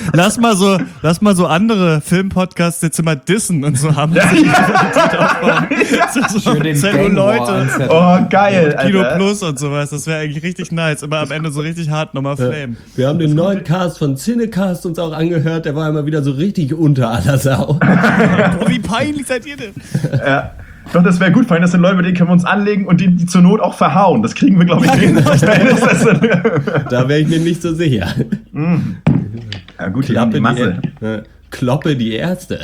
lass mal so andere Filmpodcasts jetzt immer dissen und so haben. Ja. So den Leute. Oh, geil, Kino Alter. Plus und sowas. Das wäre eigentlich richtig nice. Immer am Ende so richtig hart nochmal Flame. Wir haben den neuen Cast von Cinecast uns auch angehört. Der war immer wieder so richtig unter aller Sau. Boah, wie peinlich seid ihr denn? Ja. Doch, das wäre gut, vor allem, das sind Leute, mit denen können wir uns anlegen und die zur Not auch verhauen. Das kriegen wir, glaube ich, hin. Da wäre ich mir nicht so sicher. Ja gut, die haben die Masse. Kloppe die Erste.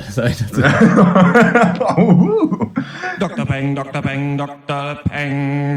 Dr. Peng, Dr. Peng, Dr. Peng.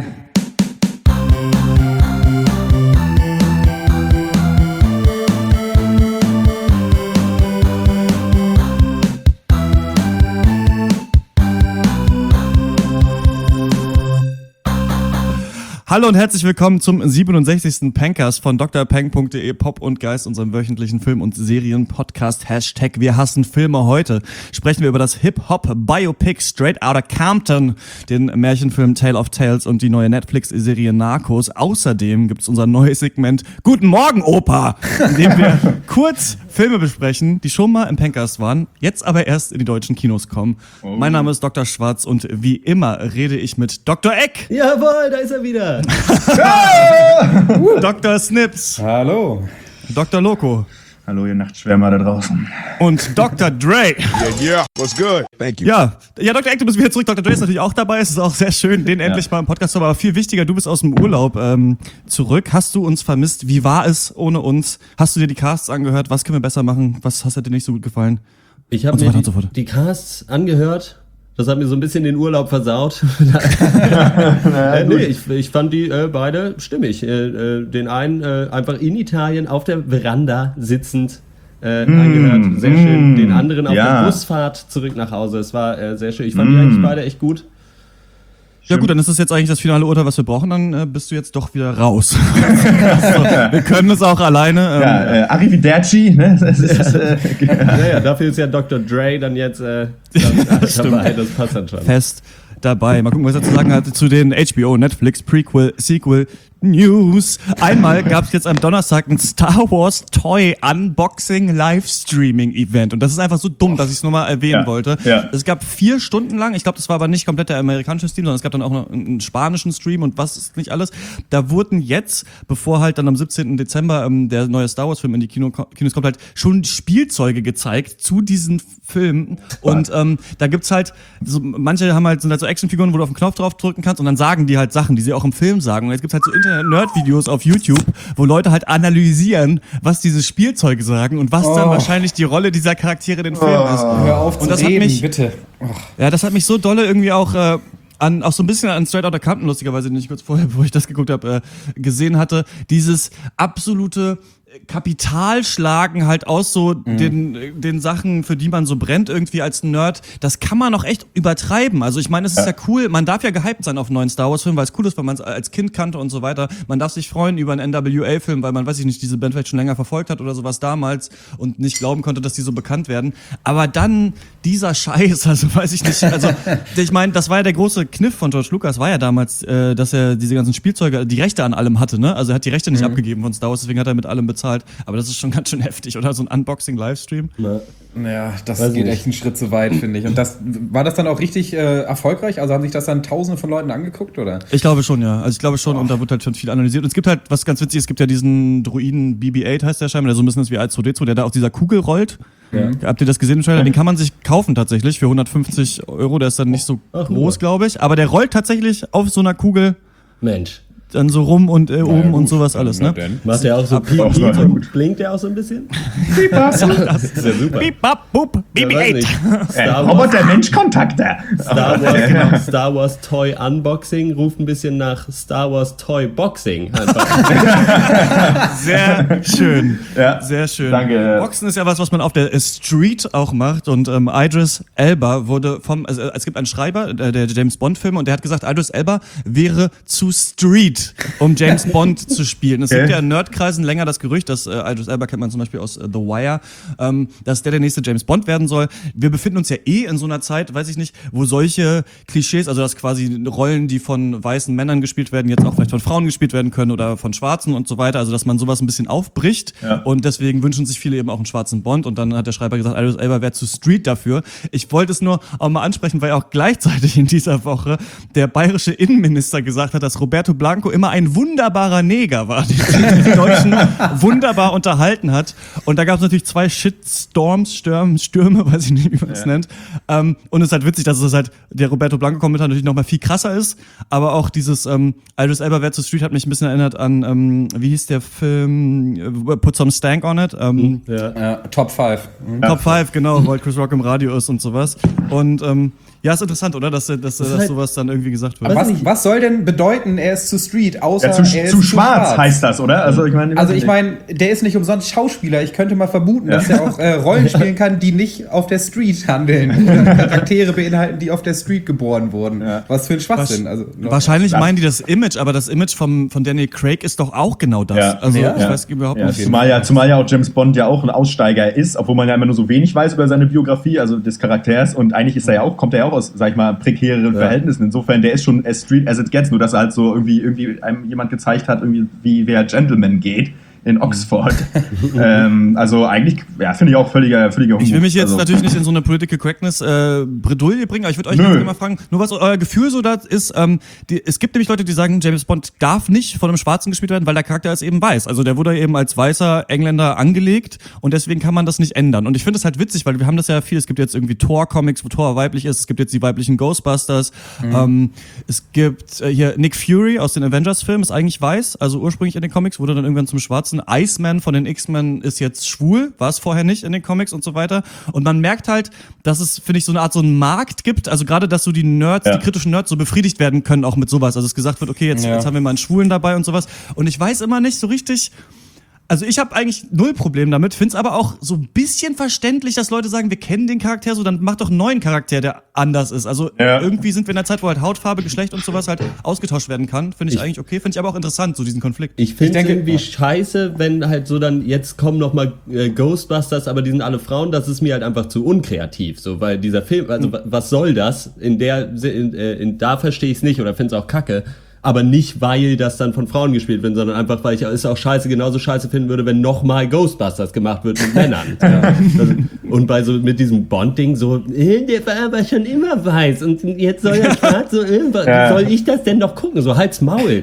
Hallo und herzlich willkommen zum 67. Pencast von drpeng.de, Pop und Geist, unserem wöchentlichen Film- und Serien-Podcast. Hashtag Wir hassen Filme. Heute sprechen wir über das Hip-Hop-Biopic Straight Outta Compton, den Märchenfilm Tale of Tales und die neue Netflix-Serie Narcos. Außerdem gibt's unser neues Segment Guten Morgen, Opa, in dem wir kurz Filme besprechen, die schon mal im Pencast waren, jetzt aber erst in die deutschen Kinos kommen. Oh. Mein Name ist Dr. Schwarz und wie immer rede ich mit Dr. Eck. Jawohl, da ist er wieder. Dr. Snips. Hallo. Dr. Loco. Hallo, ihr Nachtschwärmer da draußen. Und Dr. Dre. Yeah, what's good? Thank you. Ja, Dr. Eck, du bist wieder zurück. Dr. Dre ist natürlich auch dabei. Es ist auch sehr schön, den endlich mal im Podcast zu haben. Aber viel wichtiger, du bist aus dem Urlaub zurück. Hast du uns vermisst? Wie war es ohne uns? Hast du dir die Casts angehört? Was können wir besser machen? Was hat dir nicht so gut gefallen? Ich habe mir die Casts angehört. Das hat mir so ein bisschen den Urlaub versaut. Ich fand die beide stimmig. Den einen einfach in Italien auf der Veranda sitzend angehört. Sehr schön. Den anderen auf der Busfahrt zurück nach Hause. Es war sehr schön. Ich fand die eigentlich beide echt gut. Ja gut, dann ist das jetzt eigentlich das finale Urteil, was wir brauchen. Dann bist du jetzt doch wieder raus. Also, wir können es auch alleine. Arrivederci. Ne? Naja, dafür ist ja Dr. Dre dann jetzt dabei. Das passt dann schon. Fest dabei. Mal gucken, was er zu sagen hat zu den HBO, Netflix, Prequel, Sequel, News. Einmal gab es jetzt am Donnerstag ein Star Wars Toy Unboxing Livestreaming Event. Und das ist einfach so dumm, dass ich es nur mal erwähnen wollte. Ja. Es gab 4 Stunden lang, ich glaube, das war aber nicht komplett der amerikanische Stream, sondern es gab dann auch noch einen spanischen Stream und was ist nicht alles. Da wurden jetzt, bevor halt dann am 17. Dezember der neue Star Wars Film in die Kinos kommt, halt schon Spielzeuge gezeigt zu diesen Filmen. Und da gibt's halt, so, manche sind halt so Actionfiguren, wo du auf den Knopf drauf drücken kannst und dann sagen die halt Sachen, die sie auch im Film sagen. Und jetzt gibt's halt so Nerd-Videos auf YouTube, wo Leute halt analysieren, was diese Spielzeuge sagen und was dann wahrscheinlich die Rolle dieser Charaktere in den Film ist. Hör auf und zu das reden, hat mich, bitte. Ja, das hat mich so dolle irgendwie auch auch so ein bisschen an Straight Outta Compton, lustigerweise, den ich kurz vorher, wo ich das geguckt habe, gesehen hatte, dieses absolute Kapitalschlagen halt aus so den Sachen, für die man so brennt irgendwie als Nerd, das kann man noch echt übertreiben. Also ich meine, es ist ja cool, man darf ja gehypt sein auf einen neuen Star Wars Film, weil es cool ist, weil man es als Kind kannte und so weiter. Man darf sich freuen über einen NWA Film, weil man, weiß ich nicht, diese Band vielleicht schon länger verfolgt hat oder sowas damals und nicht glauben konnte, dass die so bekannt werden. Aber dann dieser Scheiß, also weiß ich nicht, also ich meine, das war ja der große Kniff von George Lucas, war ja damals, dass er diese ganzen Spielzeuge, die Rechte an allem hatte, ne? Also er hat die Rechte nicht abgegeben von Star Wars, deswegen hat er mit allem bezahlt. Aber das ist schon ganz schön heftig, oder? So ein Unboxing-Livestream. Ja, das geht echt einen Schritt zu weit, finde ich. Und war das dann auch richtig erfolgreich? Also haben sich das dann Tausende von Leuten angeguckt, oder? Ich glaube schon, ja. Also ich glaube schon, und da wird halt schon viel analysiert. Und es gibt halt, was ganz witzig ist, es gibt ja diesen Druiden BB-8, heißt der scheinbar, der so ein bisschen ist wie R2D2, der da auf dieser Kugel rollt. Ja. Habt ihr das gesehen im Trailer? Den kann man sich kaufen tatsächlich für 150 €. Der ist dann nicht so groß, glaube ich. Aber der rollt tatsächlich auf so einer Kugel. Mensch. Dann so rum und oben und sowas alles, ne? Macht der auch so Piep und blinkt der auch so ein bisschen? Piep, das ist ja super. Piep, bap, bup, BB-8. Roboter-Mensch-Kontakte. Star Wars Toy Unboxing ruft ein bisschen nach Star Wars Toy Boxing. Sehr schön. Ja. Sehr schön. Danke. Boxen ist ja was man auf der Street auch macht. Und Idris Elba wurde es gibt einen Schreiber, der James Bond Film, und der hat gesagt, Idris Elba wäre zu Street Street, um James Bond zu spielen. Es gibt ja in Nerdkreisen länger das Gerücht, dass Idris Elba kennt man zum Beispiel aus The Wire, dass der nächste James Bond werden soll. Wir befinden uns ja in so einer Zeit, weiß ich nicht, wo solche Klischees, also dass quasi Rollen, die von weißen Männern gespielt werden, jetzt auch vielleicht von Frauen gespielt werden können oder von Schwarzen und so weiter, also dass man sowas ein bisschen aufbricht und deswegen wünschen sich viele eben auch einen schwarzen Bond und dann hat der Schreiber gesagt, Idris Elba wäre zu Street dafür. Ich wollte es nur auch mal ansprechen, weil auch gleichzeitig in dieser Woche der bayerische Innenminister gesagt hat, dass Roberto Blanco immer ein wunderbarer Neger war, der die Deutschen wunderbar unterhalten hat. Und da gab es natürlich 2 Stürme, weiß ich nicht, wie man es nennt. Und es ist halt witzig, dass es halt der Roberto Blanco-Kommentar natürlich noch mal viel krasser ist, aber auch dieses Idris Elba Where to Street hat mich ein bisschen erinnert an, wie hieß der Film? Put Some Stank on It. Top 5. Top 5, genau, weil Chris Rock im Radio ist und sowas. Und ja, ist interessant, oder? Dass sowas dann irgendwie gesagt wird. Was soll denn bedeuten, er ist zu Street, außer er ist zu schwarz heißt das, oder? Also ich meine, der ist nicht umsonst Schauspieler. Ich könnte mal vermuten, dass er auch Rollen spielen kann, die nicht auf der Street handeln. Charaktere beinhalten, die auf der Street geboren wurden. Ja. Was für ein Schwachsinn. Wahrscheinlich meinen die das Image, aber das Image von Daniel Craig ist doch auch genau das. Ja. Also ich weiß überhaupt nicht. Zumal ja auch James Bond ja auch ein Aussteiger ist, obwohl man ja immer nur so wenig weiß über seine Biografie, also des Charakters. Und eigentlich kommt er ja auch aus, sag ich mal, prekäreren Verhältnissen. Insofern, der ist schon as street as it gets, nur dass er halt so irgendwie einem jemand gezeigt hat, irgendwie wie wer Gentleman geht in Oxford. Also eigentlich, finde ich auch völliger Humbug. Ich will mich jetzt natürlich nicht in so eine Political Correctness Bredouille bringen, aber ich würde euch jetzt mal fragen, nur was euer Gefühl so da ist, es gibt nämlich Leute, die sagen, James Bond darf nicht von einem Schwarzen gespielt werden, weil der Charakter ist eben weiß. Also der wurde eben als weißer Engländer angelegt und deswegen kann man das nicht ändern. Und ich finde es halt witzig, weil wir haben das ja viel, es gibt jetzt irgendwie Thor-Comics, wo Thor weiblich ist, es gibt jetzt die weiblichen Ghostbusters, es gibt hier Nick Fury aus den Avengers-Filmen, ist eigentlich weiß, also ursprünglich in den Comics, wurde dann irgendwann zum Schwarzen. Iceman von den X-Men ist jetzt schwul, war es vorher nicht in den Comics und so weiter. Und man merkt halt, dass es, finde ich, so eine Art so einen Markt gibt, also gerade, dass so die Nerds, die kritischen Nerds so befriedigt werden können, auch mit sowas. Also es gesagt wird, okay, jetzt haben wir mal einen Schwulen dabei und sowas. Und ich weiß immer nicht so richtig. Also ich habe eigentlich 0 Problem damit, find's aber auch so ein bisschen verständlich, dass Leute sagen, wir kennen den Charakter so, dann macht doch einen neuen Charakter, der anders ist. Also irgendwie sind wir in einer Zeit, wo halt Hautfarbe, Geschlecht und sowas halt ausgetauscht werden kann. Finde ich eigentlich okay, finde ich aber auch interessant, so diesen Konflikt. Ich finde es irgendwie scheiße, wenn halt so dann, jetzt kommen noch mal Ghostbusters, aber die sind alle Frauen, das ist mir halt einfach zu unkreativ, so, weil dieser Film, also was soll das? Da verstehe ich es nicht oder finde es auch kacke. Aber nicht, weil das dann von Frauen gespielt wird, sondern einfach, weil ich es auch genauso scheiße finden würde, wenn nochmal Ghostbusters gemacht wird mit Männern. Und bei mit diesem Bond-Ding so, der war aber schon immer weiß und jetzt soll er schwarz so soll ich das denn noch gucken? So, halt's Maul.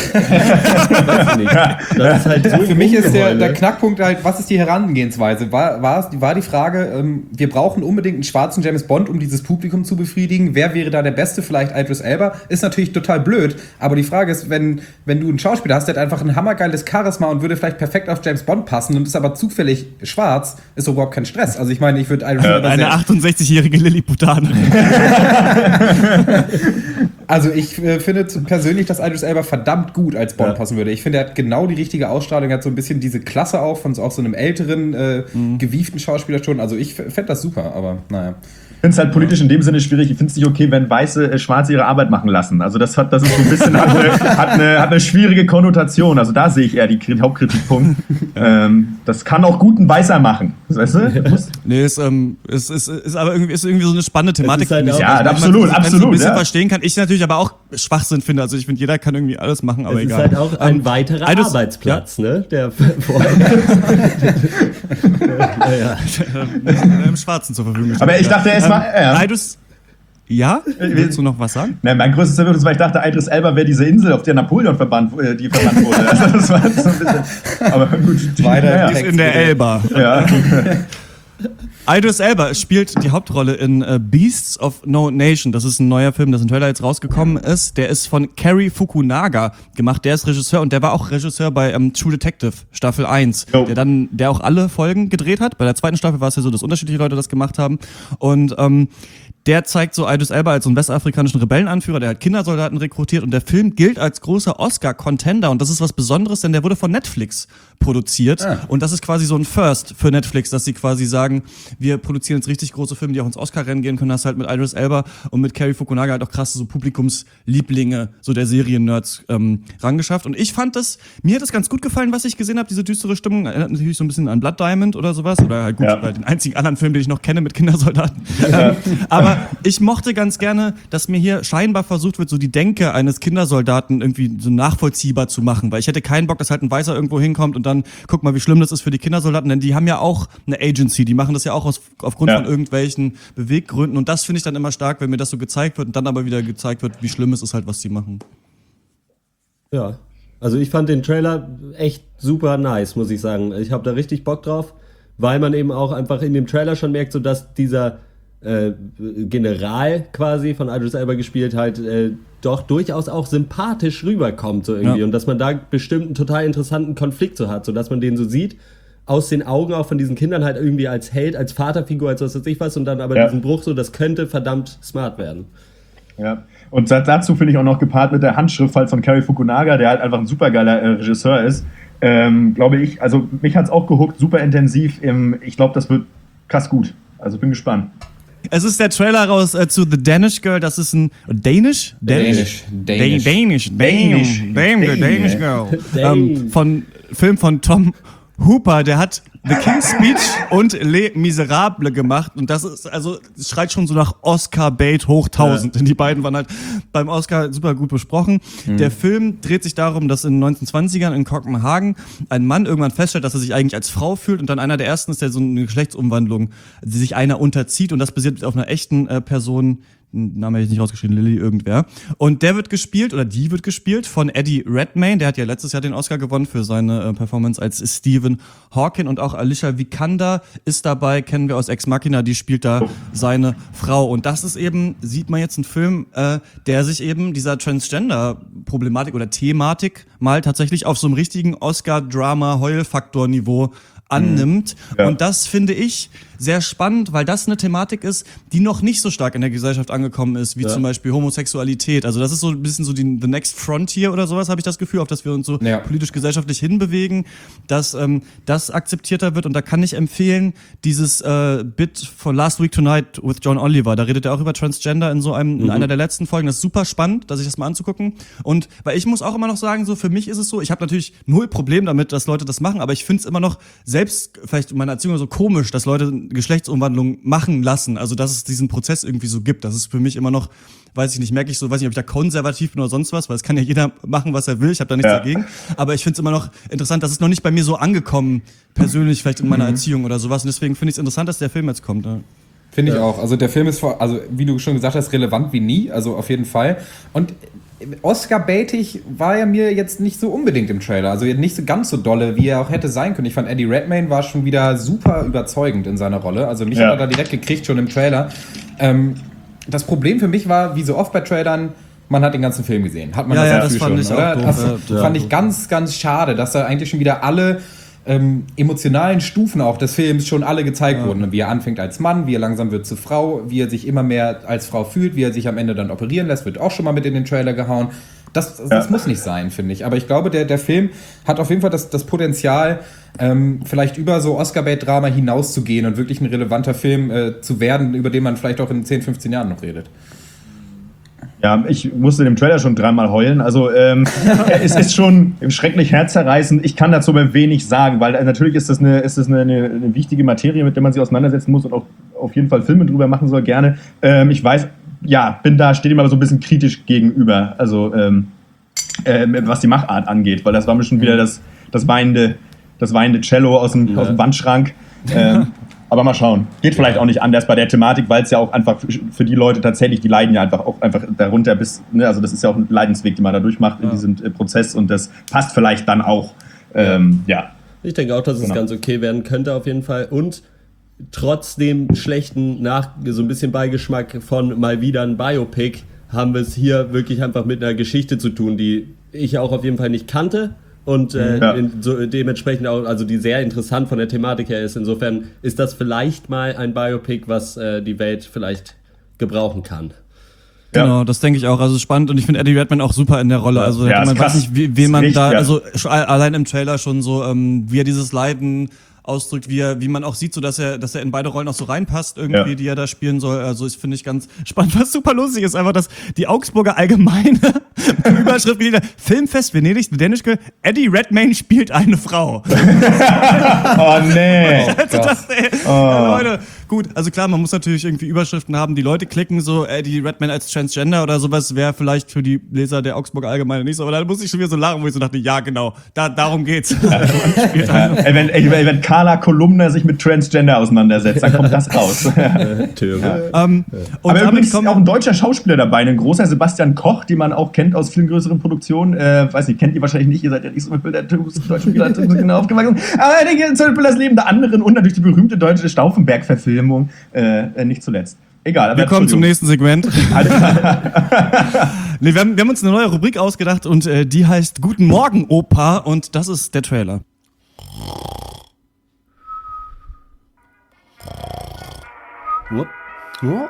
Weiß ich nicht. Das ist halt so für mich ist der Knackpunkt halt, was ist die Herangehensweise? War die Frage, wir brauchen unbedingt einen schwarzen James Bond, um dieses Publikum zu befriedigen. Wer wäre da der Beste? Vielleicht Idris Elba. Ist natürlich total blöd, aber die Frage ist, wenn du einen Schauspieler hast, der hat einfach ein hammergeiles Charisma und würde vielleicht perfekt auf James Bond passen und ist aber zufällig schwarz, ist doch überhaupt kein Stress. Also ich meine, ich würde eine 68-jährige Lilliputanerin. Also ich finde persönlich, dass Idris Elba verdammt gut als Bond passen würde. Ich finde, er hat genau die richtige Ausstrahlung, er hat so ein bisschen diese Klasse auch von auch so einem älteren, gewieften Schauspieler schon. Also ich fände das super, aber naja. Ich finde es halt politisch in dem Sinne schwierig. Ich finde es nicht okay, wenn Weiße Schwarze ihre Arbeit machen lassen. Also das ist so ein bisschen, hat eine schwierige Konnotation. Also da sehe ich eher den Hauptkritikpunkt. Das kann auch gut ein Weißer machen. Weißt du? Nee, es ist aber irgendwie so eine spannende Thematik. Halt absolut. Wenn ich ein bisschen verstehen kann. Ich natürlich aber auch Schwachsinn finde. Also ich finde, jeder kann irgendwie alles machen, aber egal. Es ist halt auch ein weiterer Arbeitsplatz, ne? Der im Schwarzen zur Verfügung steht. Aber ich dachte erstmal, Idris, willst du noch was sagen? Nein, mein größtes Verwirrung ist, weil ich dachte, Idris Elba wäre diese Insel, auf der Napoleon verbannt wurde. Also das war so ein bisschen, aber gut. Weiter ist in der Elba. Ja. Idris Elba spielt die Hauptrolle in Beasts of No Nation. Das ist ein neuer Film, dessen Trailer jetzt rausgekommen ist. Der ist von Cary Fukunaga gemacht. Der ist Regisseur und der war auch Regisseur bei True Detective Staffel 1, der auch alle Folgen gedreht hat. Bei der zweiten Staffel war es ja so, dass unterschiedliche Leute das gemacht haben. Und der zeigt so Idris Elba als so einen westafrikanischen Rebellenanführer, der hat Kindersoldaten rekrutiert und der Film gilt als großer Oscar-Contender und das ist was Besonderes, denn der wurde von Netflix produziert und das ist quasi so ein First für Netflix, dass sie quasi sagen, wir produzieren jetzt richtig große Filme, die auch ins Oscar-Rennen gehen können, das halt mit Idris Elba und mit Cary Fukunaga halt auch krasse so Publikumslieblinge, so der Serien-Nerds rangeschafft und ich fand das, mir hat das ganz gut gefallen, was ich gesehen habe, diese düstere Stimmung, erinnert natürlich so ein bisschen an Blood Diamond oder sowas oder halt gut, den einzigen anderen Film, den ich noch kenne mit Kindersoldaten. Aber ich mochte ganz gerne, dass mir hier scheinbar versucht wird, so die Denke eines Kindersoldaten irgendwie so nachvollziehbar zu machen, weil ich hätte keinen Bock, dass halt ein Weißer irgendwo hinkommt und dann guck mal, wie schlimm das ist für die Kindersoldaten, denn die haben ja auch eine Agency, die machen das ja auch aufgrund von irgendwelchen Beweggründen und das finde ich dann immer stark, wenn mir das so gezeigt wird und dann aber wieder gezeigt wird, wie schlimm es ist halt, was die machen. Ja, also ich fand den Trailer echt super nice, muss ich sagen. Ich habe da richtig Bock drauf, weil man eben auch einfach in dem Trailer schon merkt, so dass dieser General quasi von Idris Elba gespielt halt doch durchaus auch sympathisch rüberkommt so irgendwie und dass man da bestimmt einen total interessanten Konflikt so hat, so dass man den so sieht aus den Augen auch von diesen Kindern halt irgendwie als Held, als Vaterfigur, als was weiß ich was und dann aber diesen Bruch so, das könnte verdammt smart werden. Ja, und dazu finde ich auch noch gepaart mit der Handschrift halt von Cary Fukunaga, der halt einfach ein supergeiler Regisseur ist, glaube ich, also mich hat's auch gehuckt, super intensiv, ich glaube, das wird krass gut, also bin gespannt. Es ist der Trailer raus zu The Danish Girl, das ist ein Danish Girl. Film von Tom Hooper, der hat The King's Speech und Les Miserables gemacht und das ist, also, es schreit schon so nach Oscar-Bait hoch 1000, denn die beiden waren halt beim Oscar super gut besprochen. Der Film dreht sich darum, dass in den 1920ern in Kopenhagen ein Mann irgendwann feststellt, dass er sich eigentlich als Frau fühlt und dann einer der ersten ist, der so eine Geschlechtsumwandlung, die sich einer unterzieht und das basiert auf einer echten Person, Name hätte ich nicht rausgeschrieben, Lily irgendwer. Und der wird gespielt, oder die wird gespielt von Eddie Redmayne. Der hat ja letztes Jahr den Oscar gewonnen für seine Performance als Stephen Hawking. Und auch Alicia Vikander ist dabei, kennen wir aus Ex Machina, die spielt da seine Frau. Und das ist eben, sieht man jetzt einen Film, der sich eben dieser Transgender-Problematik oder Thematik mal tatsächlich auf so einem richtigen Oscar-Drama-Heulfaktor-Niveau annimmt. Ja. Und das finde ich sehr spannend, weil das eine Thematik ist, die noch nicht so stark in der Gesellschaft angekommen ist, wie zum Beispiel Homosexualität. Also das ist so ein bisschen so die The Next Frontier oder sowas, habe ich das Gefühl, auf das wir uns so politisch-gesellschaftlich hinbewegen, dass das akzeptierter wird. Und da kann ich empfehlen, dieses Bit von Last Week Tonight with John Oliver, da redet er auch über Transgender in so einem, in einer der letzten Folgen. Das ist super spannend, sich das mal anzugucken. Und weil ich muss auch immer noch sagen, so für mich ist es so, ich habe natürlich null Problem damit, dass Leute das machen, aber ich finde es immer noch, selbst vielleicht in meiner Erziehung so komisch, dass Leute Geschlechtsumwandlung machen lassen, also dass es diesen Prozess irgendwie so gibt. Das ist für mich immer noch, weiß ich nicht, merke ich so, weiß nicht, ob ich da konservativ bin oder sonst was, weil es kann ja jeder machen, was er will, ich habe da nichts dagegen. Aber ich finde es immer noch interessant, dass es noch nicht bei mir so angekommen, persönlich vielleicht in meiner Erziehung oder sowas. Und deswegen finde ich es interessant, dass der Film jetzt kommt. Ja. Finde ich auch. Also der Film ist, also wie du schon gesagt hast, relevant wie nie, also auf jeden Fall. Und Oscar-baitig war er mir jetzt nicht so unbedingt im Trailer, also nicht so ganz so dolle, wie er auch hätte sein können. Ich fand, Eddie Redmayne war schon wieder super überzeugend in seiner Rolle, also mich hat er da direkt gekriegt, schon im Trailer. Das Problem für mich war, wie so oft bei Trailern, man hat den ganzen Film gesehen. Hat man das fand schon, oder? Das fand ich ganz, ganz schade, dass da eigentlich schon wieder alle emotionalen Stufen auch des Films schon alle gezeigt wurden. Wie er anfängt als Mann, wie er langsam wird zur Frau, wie er sich immer mehr als Frau fühlt, wie er sich am Ende dann operieren lässt, wird auch schon mal mit in den Trailer gehauen. Das muss nicht sein, finde ich. Aber ich glaube, der Film hat auf jeden Fall das Potenzial, vielleicht über so Oscar-Bait-Drama hinauszugehen und wirklich ein relevanter Film zu werden, über den man vielleicht auch in 10, 15 Jahren noch redet. Ja, ich musste dem Trailer schon dreimal heulen. Also es ist schon schrecklich herzzerreißend. Ich kann dazu aber wenig sagen, weil natürlich ist das eine wichtige Materie, mit der man sich auseinandersetzen muss und auch auf jeden Fall Filme drüber machen soll, gerne. Ich weiß, stehe ihm aber so ein bisschen kritisch gegenüber, also was die Machart angeht, weil das war mir schon wieder das weinende Cello aus dem Wandschrank. Aber mal schauen. Geht vielleicht auch nicht anders bei der Thematik, weil es ja auch einfach für die Leute tatsächlich, die leiden ja einfach darunter bis, ne, also das ist ja auch ein Leidensweg, den man da durchmacht in diesem Prozess und das passt vielleicht dann auch, Ich denke auch, dass es ganz okay werden könnte auf jeden Fall und trotz dem schlechten so ein bisschen Beigeschmack von mal wieder ein Biopic haben wir es hier wirklich einfach mit einer Geschichte zu tun, die ich auch auf jeden Fall nicht kannte. Und dementsprechend auch, also die sehr interessant von der Thematik her ist. Insofern ist das vielleicht mal ein Biopic, was die Welt vielleicht gebrauchen kann. Genau, das denke ich auch. Also spannend und ich finde Eddie Redmayne auch super in der Rolle. Also Ja, man ist weiß krass. nicht, wen man Ist da, richtig, also allein im Trailer schon so, wie er dieses Leiden ausdrückt, wie man auch sieht, so dass er in beide Rollen auch so reinpasst irgendwie, die er da spielen soll. Also das finde ich ganz spannend. Was super lustig ist, einfach, dass die Augsburger Allgemeine Überschrift gelesen hat, Filmfest Venedig, The Danish Girl, Eddie Redmayne spielt eine Frau. Oh nee. Also das, ja, Leute, gut, also klar, man muss natürlich irgendwie Überschriften haben, die Leute klicken, so Eddie Redmayne als Transgender oder sowas, wäre vielleicht für die Leser der Augsburger Allgemeine nicht so, aber da muss ich schon wieder so lachen, wo ich so dachte, ja genau, darum geht's. Wenn Carla Kolumna sich mit Transgender auseinandersetzt, dann kommt das raus. Töne. Und Aber übrigens ist kommen auch ein deutscher Schauspieler dabei, ein großer Sebastian Koch, den man auch kennt aus vielen größeren Produktionen. Weiß nicht, kennt ihr wahrscheinlich nicht, ihr seid ja nicht so mit Bildern deutschen genau aufgewachsen. Aber zum Beispiel das Leben der anderen und natürlich die berühmte deutsche Stauffenberg-Verfilmung, nicht zuletzt. Egal. Aber wir kommen zum nächsten Segment. Alles klar. Nee, wir haben uns eine neue Rubrik ausgedacht und die heißt Guten Morgen, Opa, und das ist der Trailer. Oh.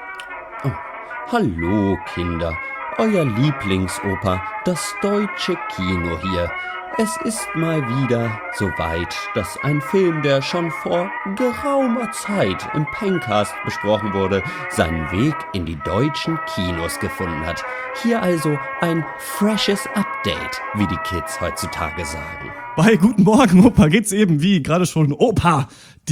Hallo Kinder, euer Lieblingsopa, das deutsche Kino hier. Es ist mal wieder soweit, dass ein Film, der schon vor geraumer Zeit im Pencast besprochen wurde, seinen Weg in die deutschen Kinos gefunden hat. Hier also ein freshes Update, wie die Kids heutzutage sagen. Bei Guten Morgen, Opa geht's eben, wie gerade schon Opa,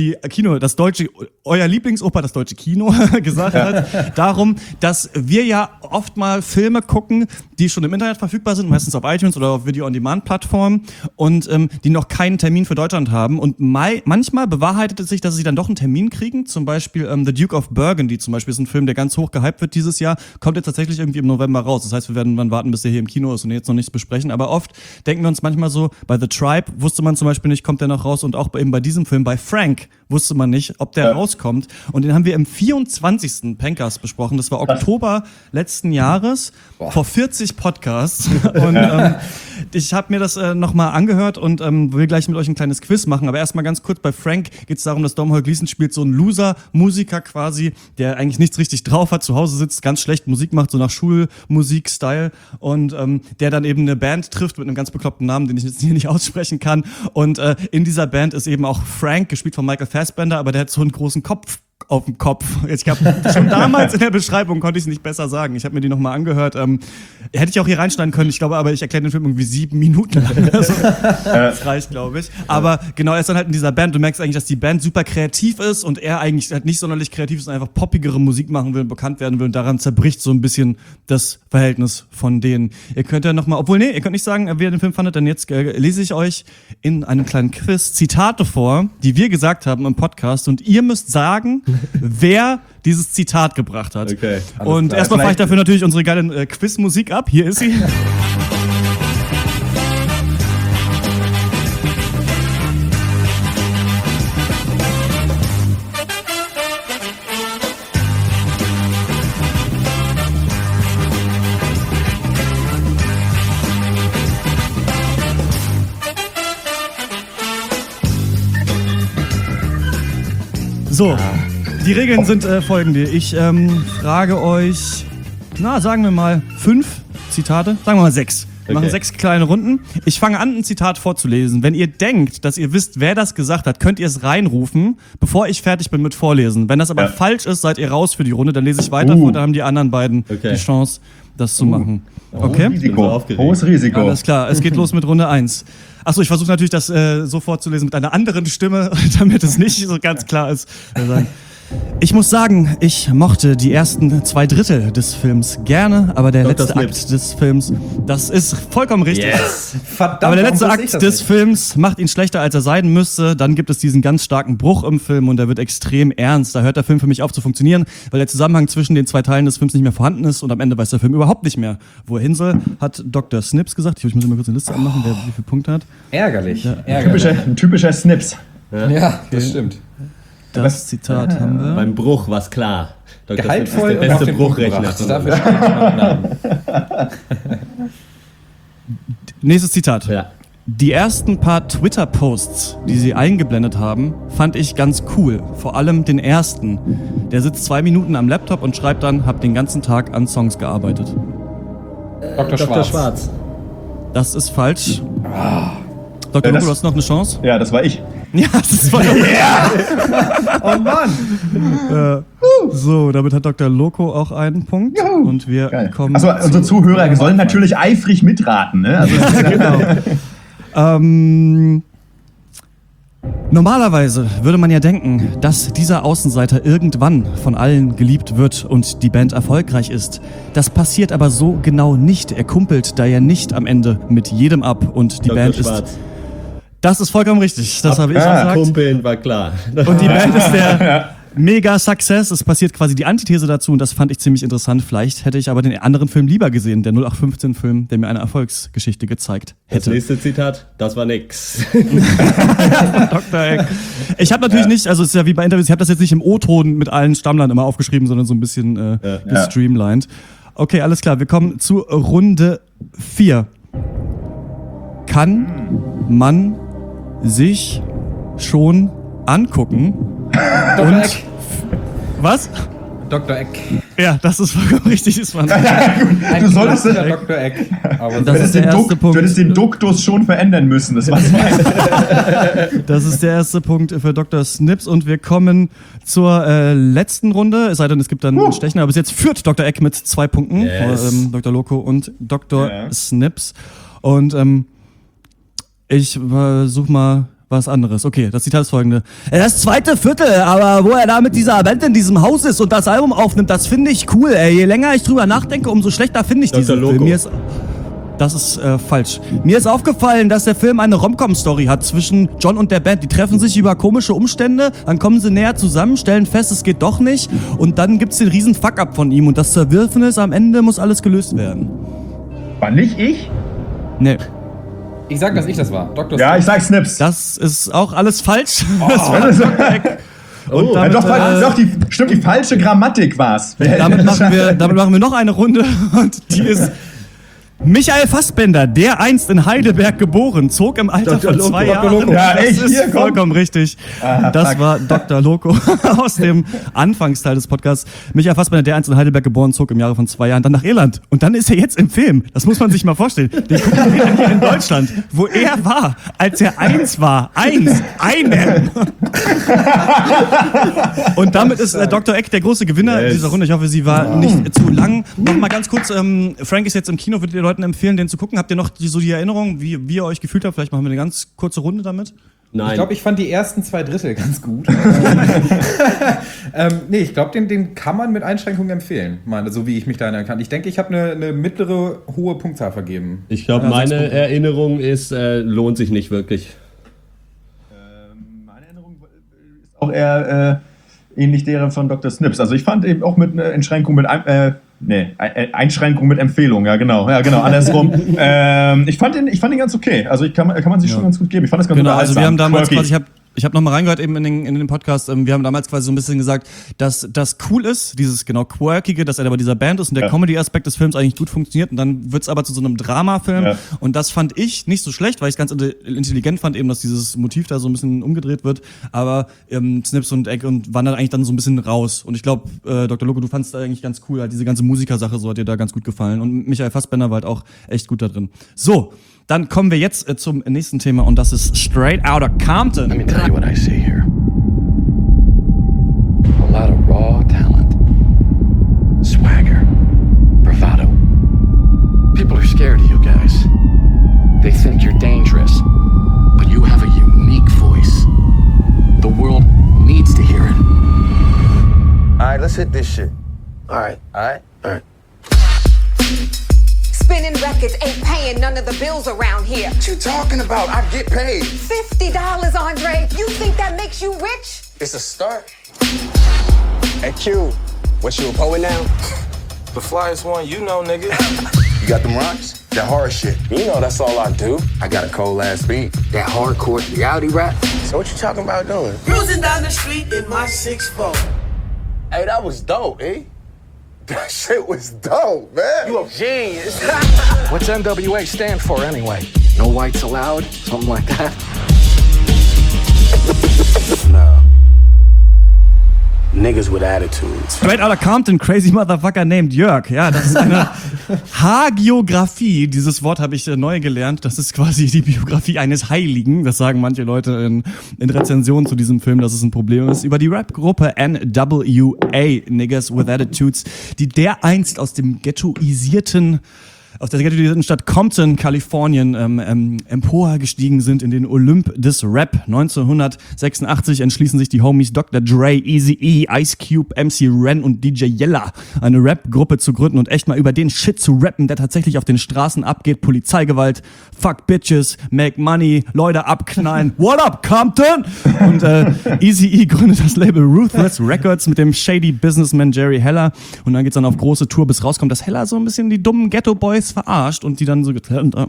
euer Lieblingsopa, das deutsche Kino, gesagt hat, darum, dass wir ja oft mal Filme gucken, die schon im Internet verfügbar sind, meistens auf iTunes oder auf Video-on-Demand-Plattformen und die noch keinen Termin für Deutschland haben. Und manchmal bewahrheitet es sich, dass sie dann doch einen Termin kriegen. Zum Beispiel The Duke of Burgundy zum Beispiel ist ein Film, der ganz hoch gehypt wird dieses Jahr, kommt jetzt tatsächlich irgendwie im November raus. Das heißt, wir werden dann warten, bis der hier im Kino ist und jetzt noch nichts besprechen. Aber oft denken wir uns manchmal so, bei The Tribe wusste man zum Beispiel nicht, kommt der noch raus, und auch eben bei diesem Film, bei Frank, wusste man nicht, ob der rauskommt. Und den haben wir im 24. Pencast besprochen. Das war Oktober letzten Jahres, vor 40 Podcasts. Und ich habe mir das nochmal angehört und will gleich mit euch ein kleines Quiz machen. Aber erstmal ganz kurz, bei Frank geht es darum, dass Domhnall Gleeson spielt so einen Loser-Musiker quasi, der eigentlich nichts richtig drauf hat, zu Hause sitzt, ganz schlecht Musik macht, so nach Schulmusik-Style. Und der dann eben eine Band trifft mit einem ganz bekloppten Namen, den ich jetzt hier nicht aussprechen kann. Und in dieser Band ist eben auch Frank, gespielt von Michael Fassbender, aber der hat so einen großen Kopf auf dem Kopf. Ich glaube, schon damals in der Beschreibung konnte ich es nicht besser sagen. Ich habe mir die nochmal angehört. Hätte ich auch hier reinschneiden können. Ich glaube, aber ich erkläre den Film irgendwie 7 Minuten lang. Also, das reicht, glaube ich. Aber genau, er ist dann halt in dieser Band. Du merkst eigentlich, dass die Band super kreativ ist und er eigentlich halt nicht sonderlich kreativ ist und einfach poppigere Musik machen will, bekannt werden will. Und daran zerbricht so ein bisschen das Verhältnis von denen. Ihr könnt ja nochmal, ihr könnt nicht sagen, wie ihr den Film fandet, denn jetzt lese ich euch in einem kleinen Quiz Zitate vor, die wir gesagt haben im Podcast, und ihr müsst sagen, wer dieses Zitat gebracht hat. Okay. Und erstmal fahre ich dafür natürlich unsere geile Quizmusik ab. Hier ist sie. So, die Regeln sind folgende. Ich frage euch, sagen wir mal 5 Zitate, sagen wir mal 6. Wir machen 6 kleine Runden. Ich fange an, ein Zitat vorzulesen. Wenn ihr denkt, dass ihr wisst, wer das gesagt hat, könnt ihr es reinrufen, bevor ich fertig bin mit Vorlesen. Wenn das aber falsch ist, seid ihr raus für die Runde. Dann lese ich weiter vor, dann haben die anderen beiden die Chance, das zu machen. Okay? Hohes Risiko. Alles klar, es geht los mit Runde 1. Achso, ich versuche natürlich, das so vorzulesen mit einer anderen Stimme, damit es nicht so ganz klar ist. Ich muss sagen, ich mochte die ersten 2 Drittel des Films gerne, aber der letzte Akt des Films, das ist vollkommen richtig. Yes. Verdammt, aber der letzte Akt des Films macht ihn schlechter, als er sein müsste. Dann gibt es diesen ganz starken Bruch im Film und der wird extrem ernst. Da hört der Film für mich auf zu funktionieren, weil der Zusammenhang zwischen den 2 Teilen des Films nicht mehr vorhanden ist und am Ende weiß der Film überhaupt nicht mehr, wo er hin soll, hat Dr. Snips gesagt. Ich muss mal kurz eine Liste anmachen, wer wie viele Punkte hat. Ärgerlich. Ja. Ärgerlich. Ein typischer Snips. Ja, das stimmt. Das Zitat haben wir. Beim Bruch war's klar. Dr. Gehaltvoll Snips ist der beste Bruchrechner. Dafür steht mein Name. Nächstes Zitat. Ja. Die ersten paar Twitter-Posts, die sie eingeblendet haben, fand ich ganz cool. Vor allem den ersten. Der sitzt 2 Minuten am Laptop und schreibt dann, hab den ganzen Tag an Songs gearbeitet. Dr. Schwarz. Das ist falsch. Dr. Loco, du hast noch eine Chance? Ja, das war ich. Ja, das war Oh Mann! So, damit hat Dr. Loco auch einen Punkt. Juhu. Und wir kommen. Also unsere Zuhörer sollen natürlich eifrig mitraten. Ne? Also, genau. Normalerweise würde man ja denken, dass dieser Außenseiter irgendwann von allen geliebt wird und die Band erfolgreich ist. Das passiert aber so genau nicht. Er kumpelt da ja nicht am Ende mit jedem ab und die Dr. Band Schwarz. ist... Das ist vollkommen richtig, das habe ich gesagt. Kumpeln war klar. Und die Band ist der Mega-Success. Es passiert quasi die Antithese dazu und das fand ich ziemlich interessant. Vielleicht hätte ich aber den anderen Film lieber gesehen, der 0815-Film, der mir eine Erfolgsgeschichte gezeigt Das hätte. nächste Zitat, das war nix. Dr. Egg. Ich habe natürlich nicht, also es ist ja wie bei Interviews, ich habe das jetzt nicht im O-Ton mit allen Stammlern immer aufgeschrieben, sondern so ein bisschen gestreamlined. Okay, alles klar, wir kommen zu Runde 4. Kann man sich schon angucken? Dr. Eck. Was? Dr. Eck. Ja, das ist vollkommen richtig. Ist man. du solltest Dr. Eck. Aber Das ist der erste Punkt. Du hättest den Duktus schon verändern müssen. Das war's. Das ist der erste Punkt für Dr. Snips und wir kommen zur letzten Runde. Es sei denn, es gibt dann einen Stechen, aber bis jetzt führt Dr. Eck mit 2 Punkten Yes. vor Dr. Loco und Dr. Snips. Und ich suche mal was anderes. Okay, das Zitat ist folgende. Das zweite Viertel, aber wo er da mit dieser Band in diesem Haus ist und das Album aufnimmt, das finde ich cool. Ey. Je länger ich drüber nachdenke, umso schlechter finde ich diesen Loco. Film. Das ist falsch. Mir ist aufgefallen, dass der Film eine Rom-Com-Story hat zwischen John und der Band. Die treffen sich über komische Umstände, dann kommen sie näher zusammen, stellen fest, es geht doch nicht und dann gibt's den riesen Fuck-up von ihm und das Zerwürfnis, am Ende muss alles gelöst werden. War nicht ich? Nee. ich sag, dass ich das war. Dr. Ja, ich sag Snips. Das ist auch alles falsch. Und damit, stimmt, die falsche Grammatik war's. damit machen wir noch eine Runde und die ist Michael Fassbender, der einst in Heidelberg geboren, zog im Alter Dr. von Loco. 2 Dr. Jahren. Loco. Ja, das echt, ist hier, komm. vollkommen richtig. Das war Dr. Loco aus dem Anfangsteil des Podcasts. Michael Fassbender, der einst in Heidelberg geboren, zog im Jahre von 2 Jahren dann nach Irland. Und dann ist er jetzt im Film. Das muss man sich mal vorstellen. Den gucken wir hier in Deutschland, wo er war, als er 1 war. Einem. Und damit ist Dr. Eck der große Gewinner dieser Runde. Ich hoffe, sie war nicht zu lang. Noch mal ganz kurz, Frank ist jetzt im Kino, würdet ihr Leuten empfehlen, den zu gucken? Habt ihr noch die Erinnerung, wie ihr euch gefühlt habt? Vielleicht machen wir eine ganz kurze Runde damit. Nein. Ich glaube, ich fand die ersten 2 Drittel ganz gut. Nee, ich glaube, den kann man mit Einschränkungen empfehlen, so wie ich mich da erinnern kann. Ich denke, ich habe eine mittlere, hohe Punktzahl vergeben. Ich glaube, meine Erinnerung ist, lohnt sich nicht wirklich. Meine Erinnerung ist auch eher ähnlich derer von Dr. Snips. Also ich fand eben auch mit einer Einschränkung Einschränkung mit Empfehlung, ja genau, andersrum. Ich fand den ganz okay. Also kann man sich schon ganz gut geben. Ich fand das ganz Genau, also wir haben damals quirky. quasi, ich habe noch mal reingehört eben in den Podcast, wir haben damals quasi so ein bisschen gesagt, dass das cool ist, dieses genau Quirkige, dass er bei dieser Band ist und der Comedy-Aspekt des Films eigentlich gut funktioniert und dann wird's aber zu so einem Drama-Film und das fand ich nicht so schlecht, weil ich es ganz intelligent fand eben, dass dieses Motiv da so ein bisschen umgedreht wird, aber Snips und Egg und waren dann eigentlich dann so ein bisschen raus und ich glaube, Dr. Loco, du fandst da eigentlich ganz cool, halt diese ganze Musikersache, so hat dir da ganz gut gefallen und Michael Fassbender war halt auch echt gut da drin. So, dann kommen wir jetzt zum nächsten Thema und das ist Straight Outta Compton. Let me tell you what I see here. A lot of raw talent. Swagger. Bravado. People are scared of you guys. They think you're dangerous. But you have a unique voice. The world needs to hear it. Alright, let's hit this shit. Alright. Alright? Spinning records ain't paying none of the bills around here. What you talking about? I get paid. $50, Andre. You think that makes you rich? It's a start. Hey, Q. What, you a poet now? The flyest one you know, nigga. You got them rhymes? That hard shit. You know that's all I do. I got a cold ass beat. That hardcore reality rap. So what you talking about doing? Cruising down the street in my 6'4". Hey, that was dope, eh? That shit was dope, man. You a genius. What's NWA stand for anyway? No whites allowed? Something like that? No. Niggas with attitudes. Straight Outta Compton, crazy motherfucker named Jörg. Ja, das ist eine Hagiografie. Dieses Wort habe ich neu gelernt. Das ist quasi die Biografie eines Heiligen. Das sagen manche Leute in Rezensionen zu diesem Film, dass es ein Problem ist. Über die Rap-Gruppe NWA, Niggas with Attitudes, die dereinst aus der ghettoisierten Stadt Compton, Kalifornien, emporgestiegen sind in den Olymp des Rap. 1986 entschließen sich die Homies Dr. Dre, Eazy-E, Ice Cube, MC Ren und DJ Yella, eine Rap-Gruppe zu gründen und echt mal über den Shit zu rappen, der tatsächlich auf den Straßen abgeht. Polizeigewalt, fuck bitches, make money, Leute abknallen. What up, Compton? Und Eazy-E gründet das Label Ruthless Records mit dem shady Businessman Jerry Heller. Und dann geht's dann auf große Tour, bis rauskommt, dass Heller so ein bisschen die dummen Ghetto-Boys verarscht und die dann so getrennte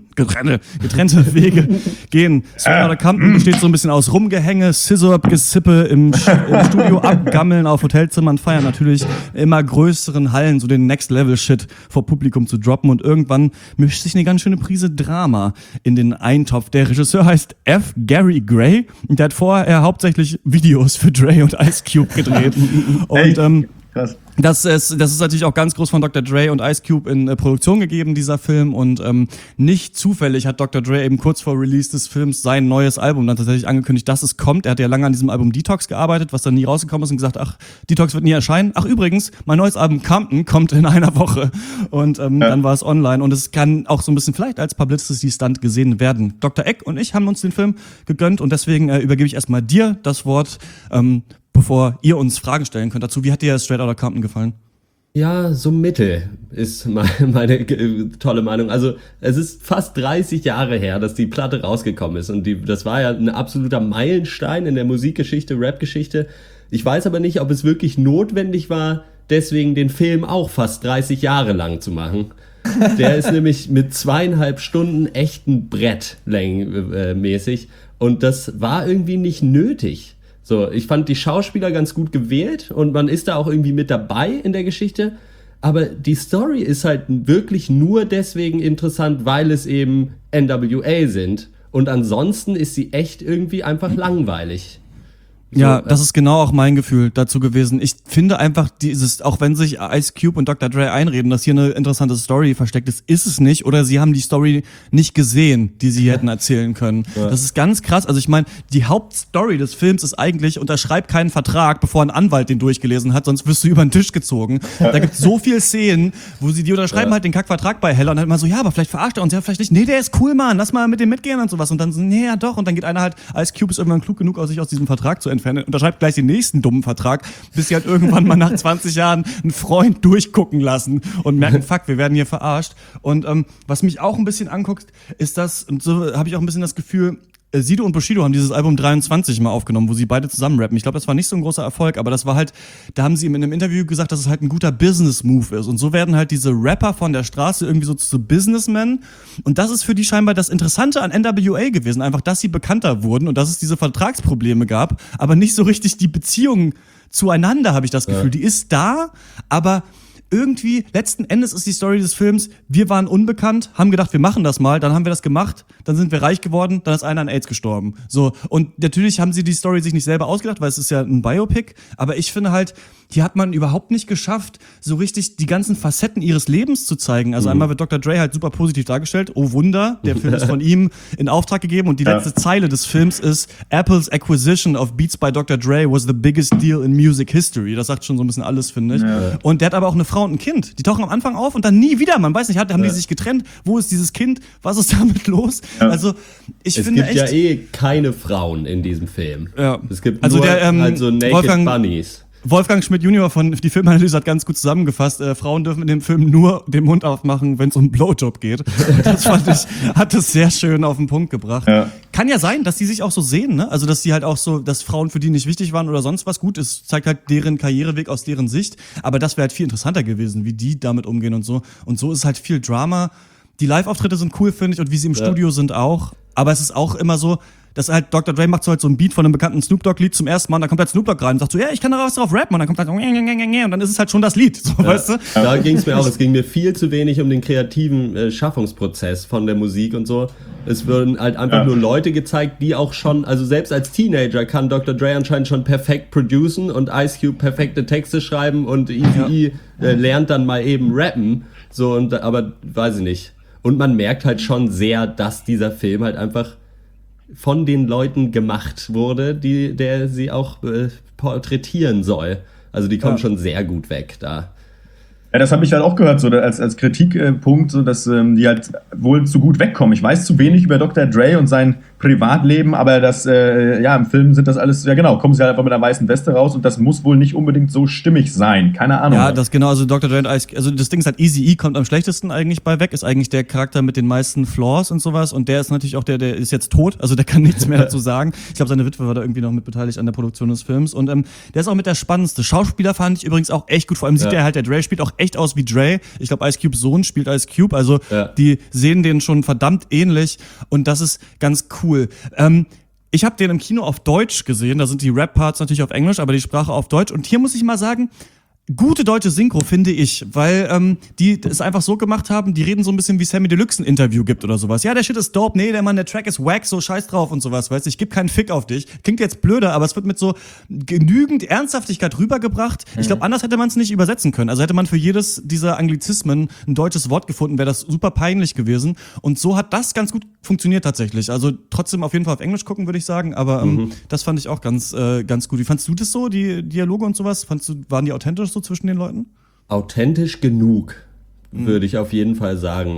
Wege gehen. Straight Outta Compton besteht so ein bisschen aus Rumgehänge, Scissor, Gesippe im Studio abgammeln, auf Hotelzimmern feiern, natürlich immer größeren Hallen, so den Next-Level-Shit vor Publikum zu droppen und irgendwann mischt sich eine ganz schöne Prise Drama in den Eintopf. Der Regisseur heißt F. Gary Gray und der hat vorher hauptsächlich Videos für Dre und Ice Cube gedreht. Und krass. Das ist natürlich auch ganz groß von Dr. Dre und Ice Cube in Produktion gegeben, dieser Film. Und nicht zufällig hat Dr. Dre eben kurz vor Release des Films sein neues Album dann tatsächlich angekündigt, dass es kommt. Er hat ja lange an diesem Album Detox gearbeitet, was dann nie rausgekommen ist und gesagt, ach, Detox wird nie erscheinen. Ach übrigens, mein neues Album Compton kommt in einer Woche. Und dann war es online. Und es kann auch so ein bisschen vielleicht als Publicity-Stunt gesehen werden. Dr. Eck und ich haben uns den Film gegönnt und deswegen übergebe ich erstmal dir das Wort, bevor ihr uns Fragen stellen könnt dazu. Wie hat dir Straight Outta Compton gefallen? Ja, so mittel ist meine tolle Meinung. Also es ist fast 30 Jahre her, dass die Platte rausgekommen ist und das war ja ein absoluter Meilenstein in der Musikgeschichte, Rapgeschichte. Ich weiß aber nicht, ob es wirklich notwendig war, deswegen den Film auch fast 30 Jahre lang zu machen. Der ist nämlich mit 2,5 Stunden echt ein Brett mäßig und das war irgendwie nicht nötig. So, ich fand die Schauspieler ganz gut gewählt und man ist da auch irgendwie mit dabei in der Geschichte, aber die Story ist halt wirklich nur deswegen interessant, weil es eben NWA sind und ansonsten ist sie echt irgendwie einfach langweilig. Ja, das ist genau auch mein Gefühl dazu gewesen. Ich finde einfach auch wenn sich Ice Cube und Dr. Dre einreden, dass hier eine interessante Story versteckt ist, ist es nicht. Oder sie haben die Story nicht gesehen, die sie hätten erzählen können. Ja. Das ist ganz krass. Also ich meine, die Hauptstory des Films ist eigentlich, unterschreib keinen Vertrag, bevor ein Anwalt den durchgelesen hat, sonst wirst du über den Tisch gezogen. Da gibt es so viele Szenen, wo die unterschreiben halt den Kackvertrag bei Heller und dann immer so, ja, aber vielleicht verarscht er uns, ja, vielleicht nicht. Nee, der ist cool, Mann, lass mal mit dem mitgehen und sowas. Und dann so, nee, ja doch. Und dann geht einer halt, Ice Cube ist irgendwann klug genug, sich aus diesem Vertrag zu entfernen, unterschreibt gleich den nächsten dummen Vertrag, bis sie halt irgendwann mal nach 20 Jahren einen Freund durchgucken lassen und merken, fuck, wir werden hier verarscht. Und was mich auch ein bisschen anguckt, ist das, und so habe ich auch ein bisschen das Gefühl, Sido und Bushido haben dieses Album 23 mal aufgenommen, wo sie beide zusammen rappen. Ich glaube, das war nicht so ein großer Erfolg, aber das war halt, da haben sie in einem Interview gesagt, dass es halt ein guter Business-Move ist. Und so werden halt diese Rapper von der Straße irgendwie so zu Businessmen. Und das ist für die scheinbar das Interessante an NWA gewesen. Einfach, dass sie bekannter wurden und dass es diese Vertragsprobleme gab, aber nicht so richtig die Beziehung zueinander, habe ich das Gefühl. Ja. Die ist da, aber irgendwie, letzten Endes ist die Story des Films, wir waren unbekannt, haben gedacht, wir machen das mal, dann haben wir das gemacht, dann sind wir reich geworden, dann ist einer an AIDS gestorben. So, und natürlich haben sie die Story sich nicht selber ausgedacht, weil es ist ja ein Biopic, aber ich finde halt, hier hat man überhaupt nicht geschafft, so richtig die ganzen Facetten ihres Lebens zu zeigen. Also einmal wird Dr. Dre halt super positiv dargestellt, oh Wunder, der Film ist von ihm in Auftrag gegeben und die letzte Zeile des Films ist, Apple's acquisition of Beats by Dr. Dre was the biggest deal in music history. Das sagt schon so ein bisschen alles, finde ich. Ja. Und der hat aber auch eine Frau und ein Kind. Die tauchen am Anfang auf und dann nie wieder. Man weiß nicht, haben die sich getrennt? Wo ist dieses Kind? Was ist damit los? Ja. Also, ich finde echt... Es gibt ja keine Frauen in diesem Film. Ja. Es gibt also nur halt so Naked Bunnies. Wolfgang Schmidt Junior von die Filmanalyse hat ganz gut zusammengefasst, Frauen dürfen in dem Film nur den Mund aufmachen, wenn es um Blowjob geht. Das fand ich, hat das sehr schön auf den Punkt gebracht. Ja. Kann ja sein, dass die sich auch so sehen, ne? Also, dass die halt auch so, dass Frauen für die nicht wichtig waren oder sonst was. Gut, es zeigt halt deren Karriereweg aus deren Sicht. Aber das wäre halt viel interessanter gewesen, wie die damit umgehen und so. Und so ist halt viel Drama. Die Live-Auftritte sind cool, finde ich, und wie sie im Studio sind auch. Aber es ist auch immer so, dass halt Dr. Dre macht so halt so ein Beat von einem bekannten Snoop Dogg-Lied zum ersten Mal, und dann kommt halt Snoop Dogg rein und sagt so, ja, ich kann da was drauf rappen, und dann kommt halt so, und dann ist es halt schon das Lied, so, weißt du? Da ging es mir auch, es ging mir viel zu wenig um den kreativen Schaffungsprozess von der Musik und so. Es wurden halt einfach nur Leute gezeigt, die auch schon, also selbst als Teenager kann Dr. Dre anscheinend schon perfekt producen und Ice Cube perfekte Texte schreiben und Eazy-E lernt dann mal eben rappen, so, und aber weiß ich nicht. Und man merkt halt schon sehr, dass dieser Film halt einfach von den Leuten gemacht wurde, der sie auch porträtieren soll. Also die kommen schon sehr gut weg da. Ja, das habe ich halt auch gehört, so als Kritikpunkt, so dass die halt wohl zu gut wegkommen. Ich weiß zu wenig über Dr. Dre und sein Privatleben, aber das, im Film sind das alles, kommen sie halt einfach mit einer weißen Weste raus, und das muss wohl nicht unbedingt so stimmig sein. Keine Ahnung. Ja, das genau, also Dr. Dre und Ice, also das Ding ist halt, Eazy-E kommt am schlechtesten eigentlich bei weg, ist eigentlich der Charakter mit den meisten Flaws und sowas, und der ist natürlich auch der ist jetzt tot, also der kann nichts mehr dazu sagen. Ich glaube, seine Witwe war da irgendwie noch mit beteiligt an der Produktion des Films, und der ist auch mit der spannendste. Schauspieler fand ich übrigens auch echt gut, vor allem sieht der Dre spielt auch echt aus wie Dre. Ich glaube, Ice Cubes Sohn spielt Ice Cube, also die sehen den schon verdammt ähnlich, und das ist ganz cool. Ich habe den im Kino auf Deutsch gesehen, da sind die Rap-Parts natürlich auf Englisch, aber die Sprache auf Deutsch, und hier muss ich mal sagen, gute deutsche Synchro, finde ich, weil die es einfach so gemacht haben, die reden so ein bisschen wie Sammy Deluxe ein Interview gibt oder sowas. Ja, der Shit ist dope, nee, der Track ist wack, so scheiß drauf und sowas, weißt du, ich gebe keinen Fick auf dich. Klingt jetzt blöder, aber es wird mit so genügend Ernsthaftigkeit rübergebracht. Ich glaube, anders hätte man es nicht übersetzen können. Also hätte man für jedes dieser Anglizismen ein deutsches Wort gefunden, wäre das super peinlich gewesen. Und so hat das ganz gut funktioniert tatsächlich. Also trotzdem auf jeden Fall auf Englisch gucken, würde ich sagen, aber das fand ich auch ganz gut. Wie fandst du das so, die Dialoge und sowas? Waren die authentisch so zwischen den Leuten? Authentisch genug, würde ich auf jeden Fall sagen.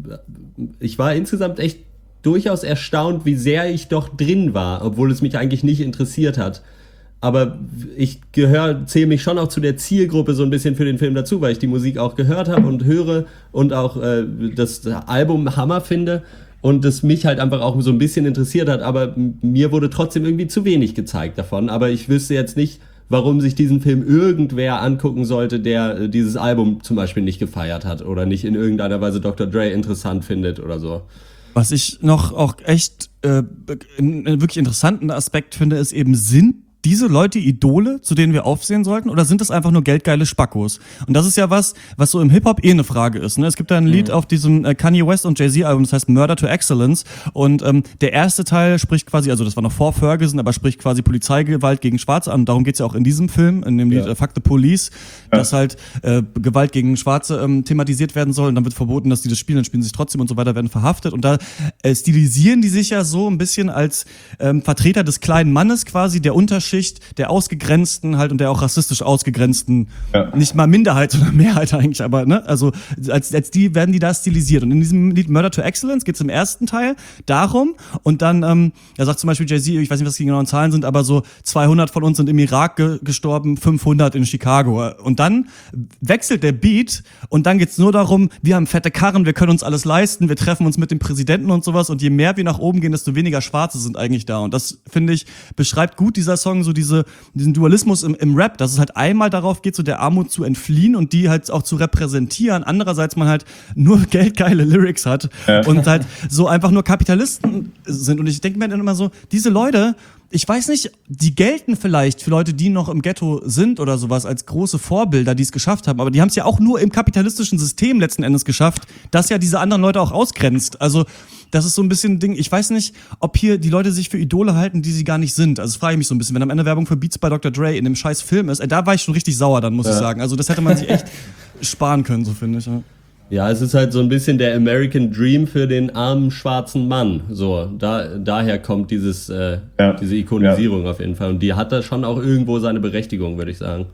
Ich war insgesamt echt durchaus erstaunt, wie sehr ich doch drin war, obwohl es mich eigentlich nicht interessiert hat. Aber ich zähle mich schon auch zu der Zielgruppe so ein bisschen für den Film dazu, weil ich die Musik auch gehört habe und höre und auch das Album Hammer finde und es mich halt einfach auch so ein bisschen interessiert hat. Aber mir wurde trotzdem irgendwie zu wenig gezeigt davon. Aber ich wüsste jetzt nicht, warum sich diesen Film irgendwer angucken sollte, der dieses Album zum Beispiel nicht gefeiert hat oder nicht in irgendeiner Weise Dr. Dre interessant findet oder so. Was ich noch auch echt einen wirklich interessanten Aspekt finde, ist eben, sind diese Leute Idole, zu denen wir aufsehen sollten, oder sind das einfach nur geldgeile Spackos? Und das ist ja was so im Hip-Hop eine Frage ist. Ne? Es gibt da ein Lied auf diesem Kanye West und Jay-Z-Album, das heißt Murder to Excellence. Und der erste Teil spricht quasi, also das war noch vor Ferguson, aber spricht quasi Polizeigewalt gegen Schwarze an. Und darum geht's ja auch in diesem Film, in dem Lied Fuck the Police, dass halt Gewalt gegen Schwarze thematisiert werden soll. Und dann wird verboten, dass die das spielen, dann spielen sie sich trotzdem und so weiter, werden verhaftet. Und da stilisieren die sich ja so ein bisschen als Vertreter des kleinen Mannes quasi, der Unterschicht, der Ausgegrenzten halt und der auch rassistisch Ausgegrenzten, nicht mal Minderheit, sondern Mehrheit eigentlich, aber ne, also als die werden die da stilisiert. Und in diesem Lied Murder to Excellence geht es im ersten Teil darum, und dann, er sagt zum Beispiel Jay-Z, ich weiß nicht, was die genauen Zahlen sind, aber so 200 von uns sind im Irak gestorben, 500 in Chicago. Und dann wechselt der Beat und dann geht's nur darum, wir haben fette Karren, wir können uns alles leisten, wir treffen uns mit dem Präsidenten und sowas, und je mehr wir nach oben gehen, desto weniger Schwarze sind eigentlich da. Und das, finde ich, beschreibt gut dieser Song so diesen Dualismus im Rap, dass es halt einmal darauf geht, so der Armut zu entfliehen und die halt auch zu repräsentieren. Andererseits man halt nur geldgeile Lyrics hat und halt so einfach nur Kapitalisten sind. Und ich denke mir dann immer so, diese Leute, ich weiß nicht, die gelten vielleicht für Leute, die noch im Ghetto sind oder sowas, als große Vorbilder, die es geschafft haben. Aber die haben es ja auch nur im kapitalistischen System letzten Endes geschafft, das ja diese anderen Leute auch ausgrenzt. Also das ist so ein bisschen ein Ding, ich weiß nicht, ob hier die Leute sich für Idole halten, die sie gar nicht sind. Also das frage ich mich so ein bisschen, wenn am Ende Werbung für Beats by Dr. Dre in dem scheiß Film ist, da war ich schon richtig sauer dann, muss ich sagen. Also das hätte man sich echt sparen können, so finde ich. Ja, es ist halt so ein bisschen der American Dream für den armen schwarzen Mann. So, daher kommt diese Ikonisierung auf jeden Fall. Und die hat da schon auch irgendwo seine Berechtigung, würde ich sagen.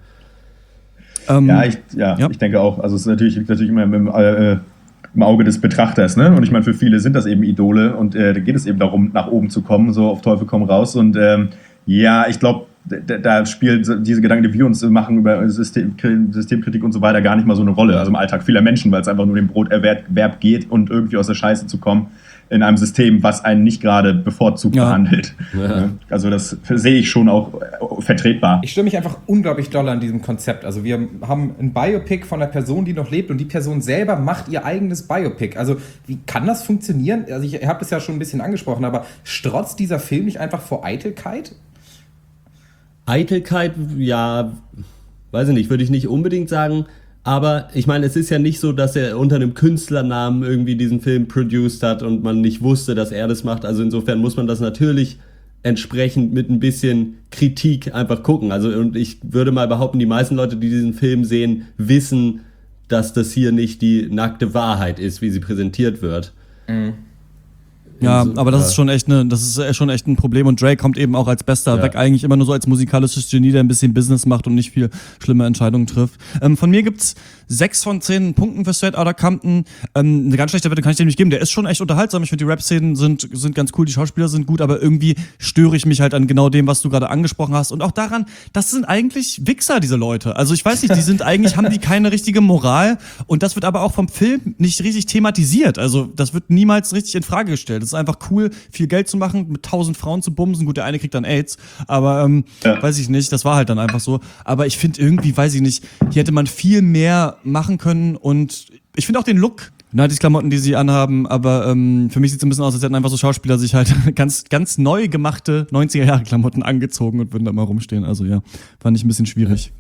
Ich denke auch. Also es ist natürlich immer im Auge des Betrachters, ne? Und ich meine, für viele sind das eben Idole, und da geht es eben darum, nach oben zu kommen, so auf Teufel komm raus. Und ich glaube, da spielen diese Gedanken, die wir uns machen über Systemkritik und so weiter, gar nicht mal so eine Rolle. Also im Alltag vieler Menschen, weil es einfach nur dem Broterwerb geht und irgendwie aus der Scheiße zu kommen. in einem System, was einen nicht gerade bevorzugt behandelt. Ja. Also das sehe ich schon auch vertretbar. Ich störe mich einfach unglaublich doll an diesem Konzept. Also wir haben ein Biopic von einer Person, die noch lebt und die Person selber macht ihr eigenes Biopic. Also wie kann das funktionieren? Also ich habe das ja schon ein bisschen angesprochen, aber strotzt dieser Film nicht einfach vor Eitelkeit? Eitelkeit, ja, weiß ich nicht, würde ich nicht unbedingt sagen. Aber ich meine, es ist ja nicht so, dass er unter einem Künstlernamen irgendwie diesen Film produced hat und man nicht wusste, dass er das macht. Also insofern muss man das natürlich entsprechend mit ein bisschen Kritik einfach gucken. Also und ich würde mal behaupten, die meisten Leute, die diesen Film sehen, wissen, dass das hier nicht die nackte Wahrheit ist, wie sie präsentiert wird. Mhm. Ja, aber das ist schon echt ein Problem und Dre kommt eben auch als Bester weg, eigentlich immer nur so als musikalisches Genie, der ein bisschen Business macht und nicht viel schlimme Entscheidungen trifft. Von mir gibt's 6 von 10 Punkten für Straight Outta Compton. Eine ganz schlechte Wette kann ich dem nicht geben, der ist schon echt unterhaltsam. Ich finde, die Rap-Szenen sind ganz cool, die Schauspieler sind gut, aber irgendwie störe ich mich halt an genau dem, was du gerade angesprochen hast und auch daran, das sind eigentlich Wichser, diese Leute. Also ich weiß nicht, haben die keine richtige Moral und das wird aber auch vom Film nicht richtig thematisiert. Also das wird niemals richtig in Frage gestellt. Es ist einfach cool, viel Geld zu machen, mit 1000 Frauen zu bumsen. Gut, der eine kriegt dann AIDS, aber weiß ich nicht, das war halt dann einfach so. Aber ich finde irgendwie, weiß ich nicht, hier hätte man viel mehr machen können und ich finde auch den Look, die Klamotten, die sie anhaben, aber für mich sieht es ein bisschen aus, als hätten einfach so Schauspieler sich halt ganz, ganz neu gemachte 90er-Jahre-Klamotten angezogen und würden da mal rumstehen. Also ja, fand ich ein bisschen schwierig.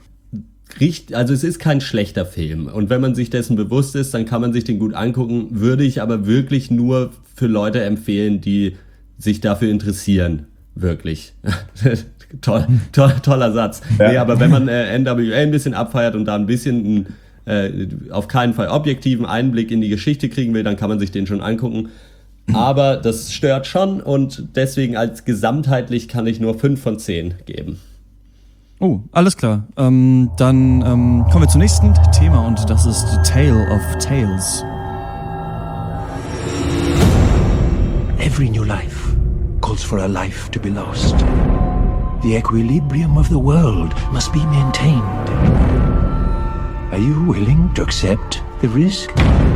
Also es ist kein schlechter Film und wenn man sich dessen bewusst ist, dann kann man sich den gut angucken, würde ich aber wirklich nur für Leute empfehlen, die sich dafür interessieren, wirklich. Toller Satz. Ja. Nee, aber wenn man NWA ein bisschen abfeiert und da ein bisschen auf keinen Fall objektiven Einblick in die Geschichte kriegen will, dann kann man sich den schon angucken. Aber das stört schon und deswegen als gesamtheitlich kann ich nur 5 von 10 geben. Oh, alles klar. Dann kommen wir zum nächsten Thema und das ist The Tale of Tales. Every new life calls for a life to be lost. The equilibrium of the world must be maintained. Are you willing to accept the risk?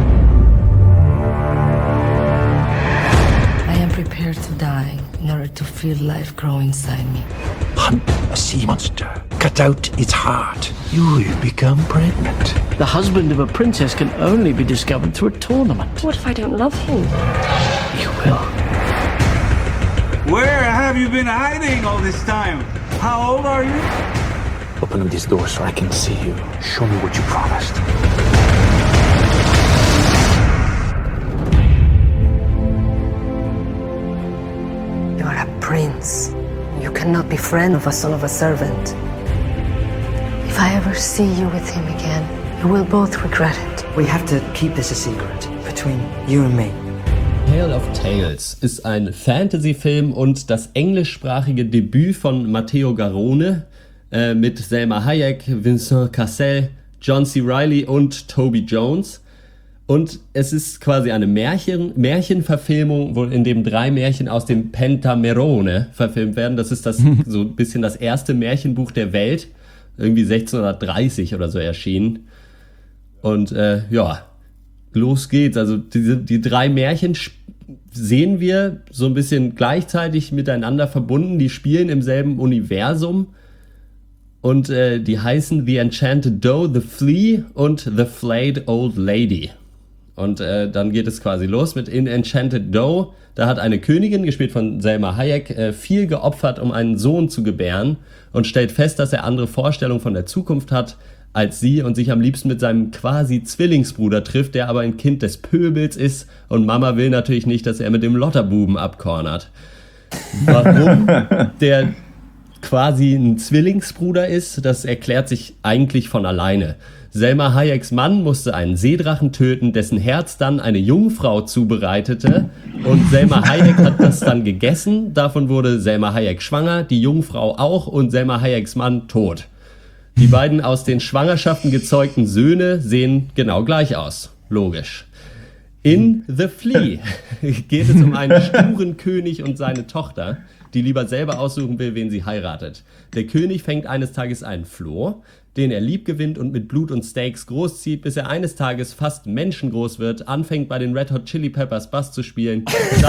I am prepared to die in order to feel life grow inside me. Hunt a sea monster. Cut out its heart. You will become pregnant. The husband of a princess can only be discovered through a tournament. What if I don't love him? You will. Where have you been hiding all this time? How old are you? Open up this door so I can see you. Show me what you promised. You are a prince. You cannot be friend of a son of a servant. If I ever see you with him again, you will both regret it. We have to keep this a secret between you and me. Tale of Tales ist ein Fantasy-Film und das englischsprachige Debüt von Matteo Garrone mit Selma Hayek, Vincent Cassel, John C. Reilly und Toby Jones. Und es ist quasi eine Märchenverfilmung, in dem 3 Märchen aus dem Pentamerone verfilmt werden. Das ist so ein bisschen das erste Märchenbuch der Welt, irgendwie 1630 oder so erschienen. Und los geht's. Also die 3 Märchen sehen wir so ein bisschen gleichzeitig miteinander verbunden. Die spielen im selben Universum und die heißen The Enchanted Doe, The Flea und The Flayed Old Lady. Und dann geht es quasi los mit In Enchanted Doe. Da hat eine Königin, gespielt von Selma Hayek, viel geopfert, um einen Sohn zu gebären und stellt fest, dass er andere Vorstellungen von der Zukunft hat als sie und sich am liebsten mit seinem quasi Zwillingsbruder trifft, der aber ein Kind des Pöbels ist und Mama will natürlich nicht, dass er mit dem Lotterbuben abkornert. Warum der quasi ein Zwillingsbruder ist, das erklärt sich eigentlich von alleine. Selma Hayeks Mann musste einen Seedrachen töten, dessen Herz dann eine Jungfrau zubereitete und Selma Hayek hat das dann gegessen. Davon wurde Selma Hayek schwanger, die Jungfrau auch und Selma Hayeks Mann tot. Die beiden aus den Schwangerschaften gezeugten Söhne sehen genau gleich aus. Logisch. In The Flea geht es um einen sturen König und seine Tochter, die lieber selber aussuchen will, wen sie heiratet. Der König fängt eines Tages einen Floh, den er lieb gewinnt und mit Blut und Steaks großzieht, bis er eines Tages fast menschengroß wird, anfängt bei den Red Hot Chili Peppers Bass zu spielen,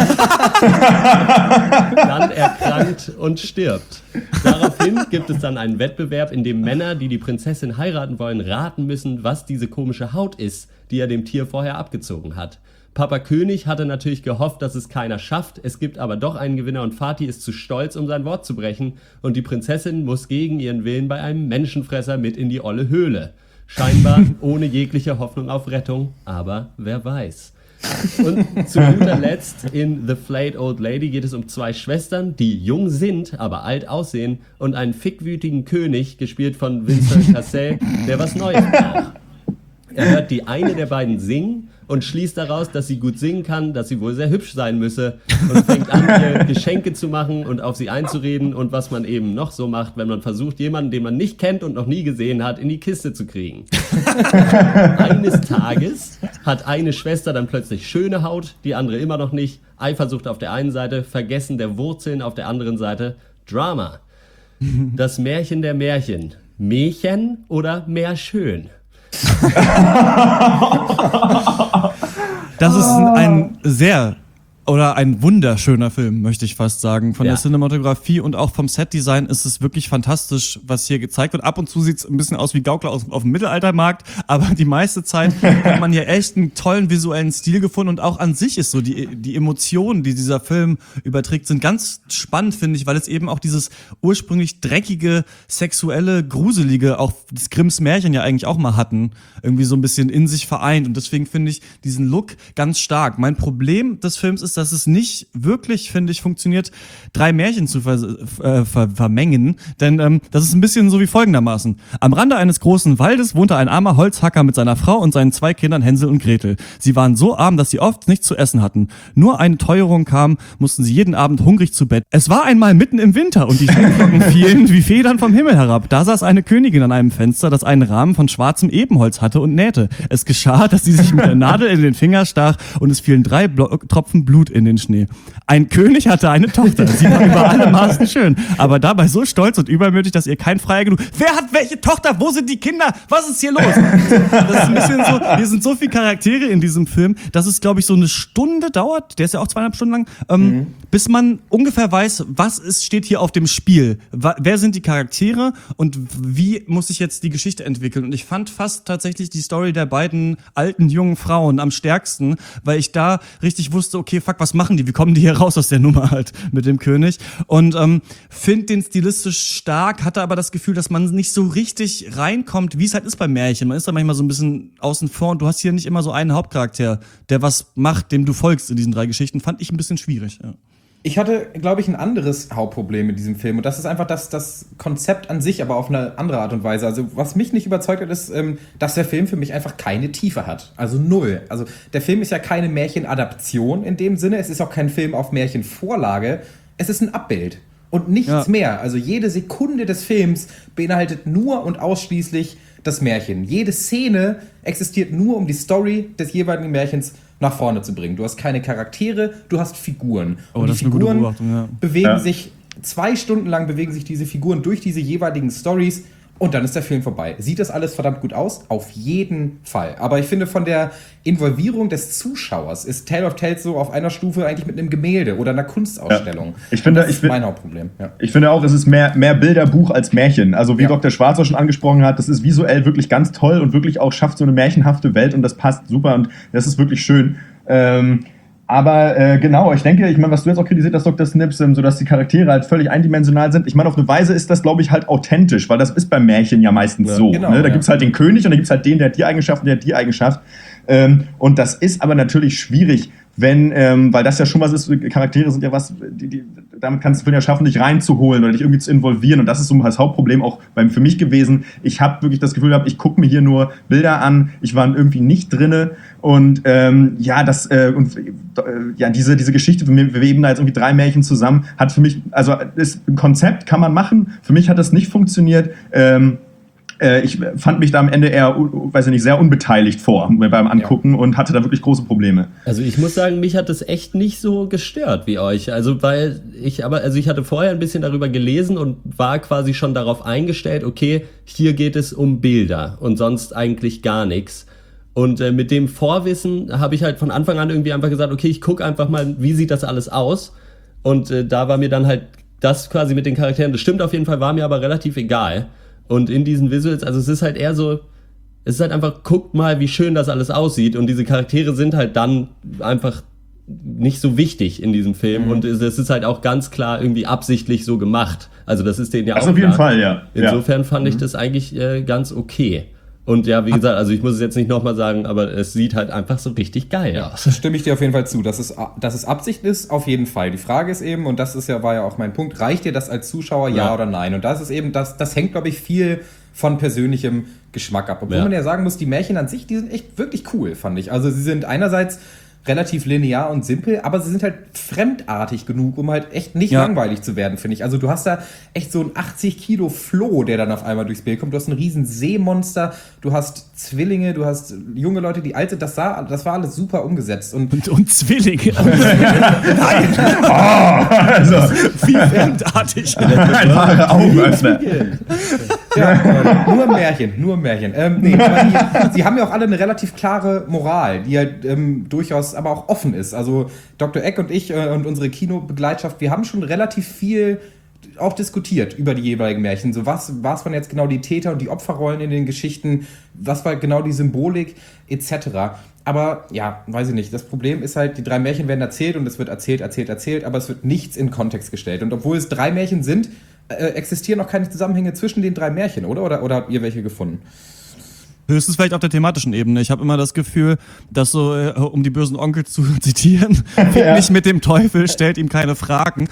dann erkrankt und stirbt. Daraufhin gibt es dann einen Wettbewerb, in dem Männer, die die Prinzessin heiraten wollen, raten müssen, was diese komische Haut ist, die er dem Tier vorher abgezogen hat. Papa König hatte natürlich gehofft, dass es keiner schafft. Es gibt aber doch einen Gewinner und Fatih ist zu stolz, um sein Wort zu brechen. Und die Prinzessin muss gegen ihren Willen bei einem Menschenfresser mit in die olle Höhle. Scheinbar ohne jegliche Hoffnung auf Rettung, aber wer weiß. Und zu guter Letzt in The Flayed Old Lady geht es um 2 Schwestern, die jung sind, aber alt aussehen und einen fickwütigen König, gespielt von Vincent Cassel, der was Neues braucht. Er hört die eine der beiden singen und schließt daraus, dass sie gut singen kann, dass sie wohl sehr hübsch sein müsse und fängt an, ihr Geschenke zu machen und auf sie einzureden und was man eben noch so macht, wenn man versucht, jemanden, den man nicht kennt und noch nie gesehen hat, in die Kiste zu kriegen. Eines Tages hat eine Schwester dann plötzlich schöne Haut, die andere immer noch nicht. Eifersucht auf der einen Seite, Vergessen der Wurzeln auf der anderen Seite. Drama. Das Märchen der Märchen. Märchen oder Märschön? Das ist ein sehr oder ein wunderschöner Film, möchte ich fast sagen. Von der Cinematografie und auch vom Setdesign ist es wirklich fantastisch, was hier gezeigt wird. Ab und zu sieht es ein bisschen aus wie Gaukler auf dem Mittelaltermarkt, aber die meiste Zeit hat man hier echt einen tollen visuellen Stil gefunden und auch an sich ist so die Emotionen, die dieser Film überträgt, sind ganz spannend, finde ich, weil es eben auch dieses ursprünglich dreckige, sexuelle, gruselige, auch das Grimms Märchen ja eigentlich auch mal hatten, irgendwie so ein bisschen in sich vereint und deswegen finde ich diesen Look ganz stark. Mein Problem des Films ist, dass es nicht wirklich, finde ich, funktioniert, 3 Märchen zu vermengen, denn das ist ein bisschen so wie folgendermaßen. Am Rande eines großen Waldes wohnte ein armer Holzhacker mit seiner Frau und seinen 2 Kindern Hänsel und Gretel. Sie waren so arm, dass sie oft nichts zu essen hatten. Nur eine Teuerung kam, mussten sie jeden Abend hungrig zu Bett. Es war einmal mitten im Winter und die Schneeflocken fielen wie Federn vom Himmel herab. Da saß eine Königin an einem Fenster, das einen Rahmen von schwarzem Ebenholz hatte und nähte. Es geschah, dass sie sich mit der Nadel in den Finger stach und es fielen 3 Tropfen Blut in den Schnee. Ein König hatte eine Tochter. Sie war über alle Maßen schön, aber dabei so stolz und übermütig, dass ihr kein Freier genug. Wer hat welche Tochter? Wo sind die Kinder? Was ist hier los? Das ist ein bisschen so, hier sind so viele Charaktere in diesem Film, dass es, glaube ich, so eine Stunde dauert, der ist ja auch 2,5 Stunden lang, bis man ungefähr weiß, steht hier auf dem Spiel. Wer sind die Charaktere und wie muss sich jetzt die Geschichte entwickeln? Und ich fand fast tatsächlich die Story der beiden alten, jungen Frauen am stärksten, weil ich da richtig wusste, okay, fuck, was machen die? Wie kommen die hier raus aus der Nummer halt mit dem König? Und finde den stilistisch stark, hatte aber das Gefühl, dass man nicht so richtig reinkommt, wie es halt ist bei Märchen. Man ist da manchmal so ein bisschen außen vor und du hast hier nicht immer so einen Hauptcharakter, der was macht, dem du folgst in diesen 3 Geschichten. Fand ich ein bisschen schwierig, ja. Ich hatte, glaube ich, ein anderes Hauptproblem mit diesem Film und das ist einfach das Konzept an sich, aber auf eine andere Art und Weise. Also was mich nicht überzeugt hat, ist, dass der Film für mich einfach keine Tiefe hat. Also 0. Also der Film ist ja keine Märchenadaption in dem Sinne, es ist auch kein Film auf Märchenvorlage, es ist ein Abbild und nichts mehr. Also jede Sekunde des Films beinhaltet nur und ausschließlich das Märchen. Jede Szene existiert nur, um die Story des jeweiligen Märchens nach vorne zu bringen. Du hast keine Charaktere, du hast Figuren. Und die Figuren bewegen sich 2 Stunden lang bewegen sich diese Figuren durch diese jeweiligen Stories und dann ist der Film vorbei. Sieht das alles verdammt gut aus? Auf jeden Fall. Aber ich finde, von der Involvierung des Zuschauers ist Tale of Tales so auf einer Stufe eigentlich mit einem Gemälde oder einer Kunstausstellung. Ja. Das ist mein Hauptproblem. Ja. Ich finde auch, es ist mehr Bilderbuch als Märchen. Also wie Dr. Schwarz auch schon angesprochen hat, das ist visuell wirklich ganz toll und wirklich auch schafft so eine märchenhafte Welt und das passt super und das ist wirklich schön. Aber genau, ich meine, was du jetzt auch kritisiert hast, Dr. Snips, so dass die Charaktere halt völlig eindimensional sind. Ich meine, auf eine Weise ist das, glaube ich, halt authentisch, weil das ist beim Märchen ja meistens so. Genau, ne? Da gibt's halt den König und da gibt's halt den, der hat die Eigenschaft und der hat die Eigenschaft. Und das ist aber natürlich schwierig, wenn, weil das ja schon was ist, Charaktere sind ja was, damit kannst du es ja schaffen, dich reinzuholen oder dich irgendwie zu involvieren und das ist so das Hauptproblem auch für mich gewesen. Ich habe wirklich das Gefühl gehabt, ich gucke mir hier nur Bilder an, ich war irgendwie nicht drinne und diese Geschichte, wir weben da jetzt irgendwie 3 Märchen zusammen, hat für mich, also ein Konzept kann man machen, für mich hat das nicht funktioniert, ich fand mich da am Ende eher, weiß ich nicht, sehr unbeteiligt beim Angucken und hatte da wirklich große Probleme. Also ich muss sagen, mich hat das echt nicht so gestört wie euch. Also ich hatte vorher ein bisschen darüber gelesen und war quasi schon darauf eingestellt, okay, hier geht es um Bilder und sonst eigentlich gar nichts. Und mit dem Vorwissen habe ich halt von Anfang an irgendwie einfach gesagt, okay, ich gucke einfach mal, wie sieht das alles aus? Und da war mir dann halt das quasi mit den Charakteren, das stimmt auf jeden Fall, war mir aber relativ egal. Und in diesen Visuals, also es ist halt eher so, es ist halt einfach, guckt mal, wie schön das alles aussieht. Und diese Charaktere sind halt dann einfach nicht so wichtig in diesem Film. Und es ist halt auch ganz klar irgendwie absichtlich so gemacht. Also das ist denen ja auch auf jeden Fall, ja. Insofern fand ich das eigentlich ganz okay. Und ja, wie gesagt, also ich muss es jetzt nicht nochmal sagen, aber es sieht halt einfach so richtig geil aus. Das stimme ich dir auf jeden Fall zu. Dass es Absicht ist, auf jeden Fall. Die Frage ist eben, und das war ja auch mein Punkt, reicht dir das als Zuschauer, ja oder nein? Und das ist eben, das hängt, glaube ich, viel von persönlichem Geschmack ab. Obwohl man ja sagen muss, die Märchen an sich, die sind echt wirklich cool, fand ich. Also sie sind einerseits relativ linear und simpel, aber sie sind halt fremdartig genug, um halt echt nicht langweilig zu werden, finde ich. Also du hast da echt so einen 80 Kilo Floh, der dann auf einmal durchs Bild kommt. Du hast ein riesen Seemonster, du hast Zwillinge, du hast junge Leute, die alt sind. Das war alles super umgesetzt. Und Zwillinge? Nein! Also, wie fremdartig. Einfache Augenöffner. Ja, nur Märchen. Nee, aber sie haben ja auch alle eine relativ klare Moral, die halt durchaus aber auch offen ist. Also Dr. Egg und ich und unsere Kinobegleitschaft, wir haben schon relativ viel auch diskutiert über die jeweiligen Märchen. So was waren jetzt genau die Täter und die Opferrollen in den Geschichten, was war genau die Symbolik etc. Aber ja, weiß ich nicht. Das Problem ist halt, die 3 Märchen werden erzählt und es wird erzählt, aber es wird nichts in Kontext gestellt. Und obwohl es 3 Märchen sind, existieren noch keine Zusammenhänge zwischen den 3 Märchen, oder? Oder habt ihr welche gefunden? Höchstens vielleicht auf der thematischen Ebene. Ich habe immer das Gefühl, dass so, um die bösen Onkel zu zitieren, fick nicht mit dem Teufel, stellt ihm keine Fragen.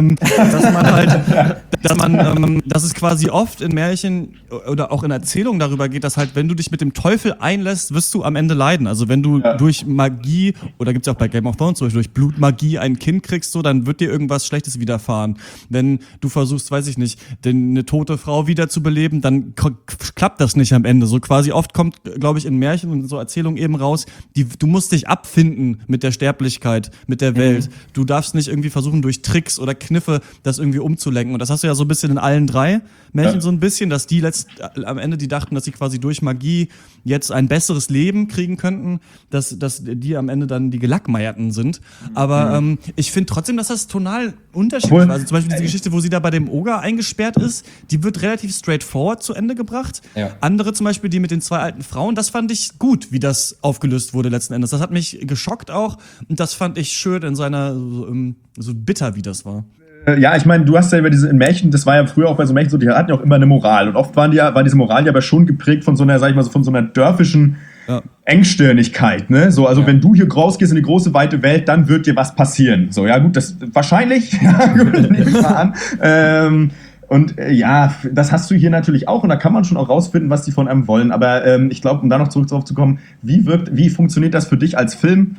Dass es quasi oft in Märchen oder auch in Erzählungen darüber geht, dass halt, wenn du dich mit dem Teufel einlässt, wirst du am Ende leiden. Also wenn du durch Magie, oder gibt's ja auch bei Game of Thrones zum Beispiel, durch Blutmagie ein Kind kriegst, so, dann wird dir irgendwas Schlechtes widerfahren. Wenn du versuchst, weiß ich nicht, eine tote Frau wiederzubeleben, dann klappt das nicht am Ende. So quasi oft kommt, glaube ich, in Märchen und so Erzählungen eben raus, du musst dich abfinden mit der Sterblichkeit, mit der Welt. Du darfst nicht irgendwie versuchen, durch Tricks oder Kniffe das irgendwie umzulenken. Und das hast du ja so ein bisschen in allen 3 Märchen so ein bisschen, dass die am Ende die dachten, dass sie quasi durch Magie jetzt ein besseres Leben kriegen könnten, dass die am Ende dann die Gelackmeierten sind. Aber ich finde trotzdem, dass das tonal unterschiedlich war. Also zum Beispiel diese Geschichte, wo sie da bei dem Oger eingesperrt ist, die wird relativ straightforward zu Ende gebracht. Ja. Andere zum Beispiel, die mit den 2 alten Frauen, das fand ich gut, wie das aufgelöst wurde letzten Endes. Das hat mich geschockt auch und das fand ich schön in seiner, so bitter, wie das war. Ja, ich meine, du hast ja über diese Märchen, das war ja früher auch bei so Märchen so, die hatten ja auch immer eine Moral. Und oft war diese Moral ja aber schon geprägt von so einer, sag ich mal, von so einer dörfischen Engstirnigkeit, ne? So, also wenn du hier rausgehst in die große, weite Welt, dann wird dir was passieren. So, ja gut, das wahrscheinlich, nehme ich mal an. Das hast du hier natürlich auch und da kann man schon auch rausfinden, was die von einem wollen. Aber ich glaube, um da noch zurück drauf zu kommen, wie funktioniert das für dich als Film?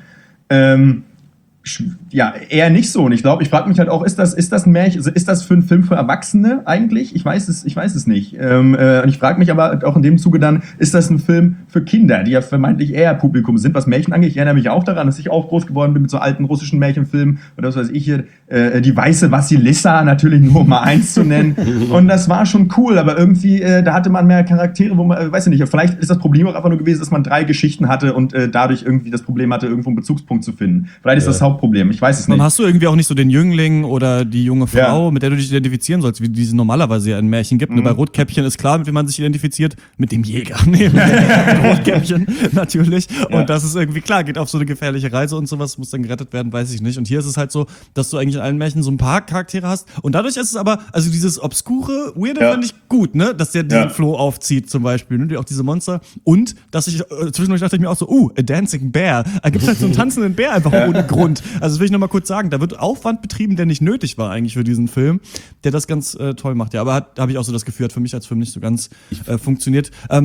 Ja, eher nicht so. Und ich frage mich halt auch, ist das ein Märchen, ist das für einen Film für Erwachsene eigentlich? Ich weiß es nicht. Und ich frage mich aber auch in dem Zuge dann, ist das ein Film für Kinder, die ja vermeintlich eher Publikum sind, was Märchen angeht? Ich erinnere mich auch daran, dass ich auch groß geworden bin mit so alten russischen Märchenfilmen oder was weiß ich hier, die weiße Vassilissa, natürlich nur um mal eins zu nennen. Und das war schon cool, aber irgendwie, da hatte man mehr Charaktere, wo man, weiß ich nicht, vielleicht ist das Problem auch einfach nur gewesen, dass man 3 Geschichten hatte und dadurch irgendwie das Problem hatte, irgendwo einen Bezugspunkt zu finden. Vielleicht ist das Hauptproblem, ich weiß es nicht. Dann hast du irgendwie auch nicht so den Jüngling oder die junge Frau, mit der du dich identifizieren sollst, wie diese normalerweise ja in Märchen gibt. Bei Rotkäppchen ist klar, mit wem man sich identifiziert, mit dem Jäger. Nee, mit Rotkäppchen natürlich. Ja. Und das ist irgendwie klar, geht auf so eine gefährliche Reise und sowas, muss dann gerettet werden, weiß ich nicht. Und hier ist es halt so, dass du eigentlich in allen Märchen so ein paar Charaktere hast. Und dadurch ist es aber, also dieses obskure, weirde finde ich gut, ne? Dass der diesen Floh aufzieht zum Beispiel, ne? Auch diese Monster. Und, dass ich, zwischendurch dachte ich mir auch so, a dancing bear. Da gibt's halt so einen tanzenden Bär einfach ohne Grund. Also das will ich nochmal kurz sagen, da wird Aufwand betrieben, der nicht nötig war eigentlich für diesen Film, der das ganz toll macht. Ja, aber habe ich auch so das Gefühl, hat für mich als Film nicht so ganz funktioniert.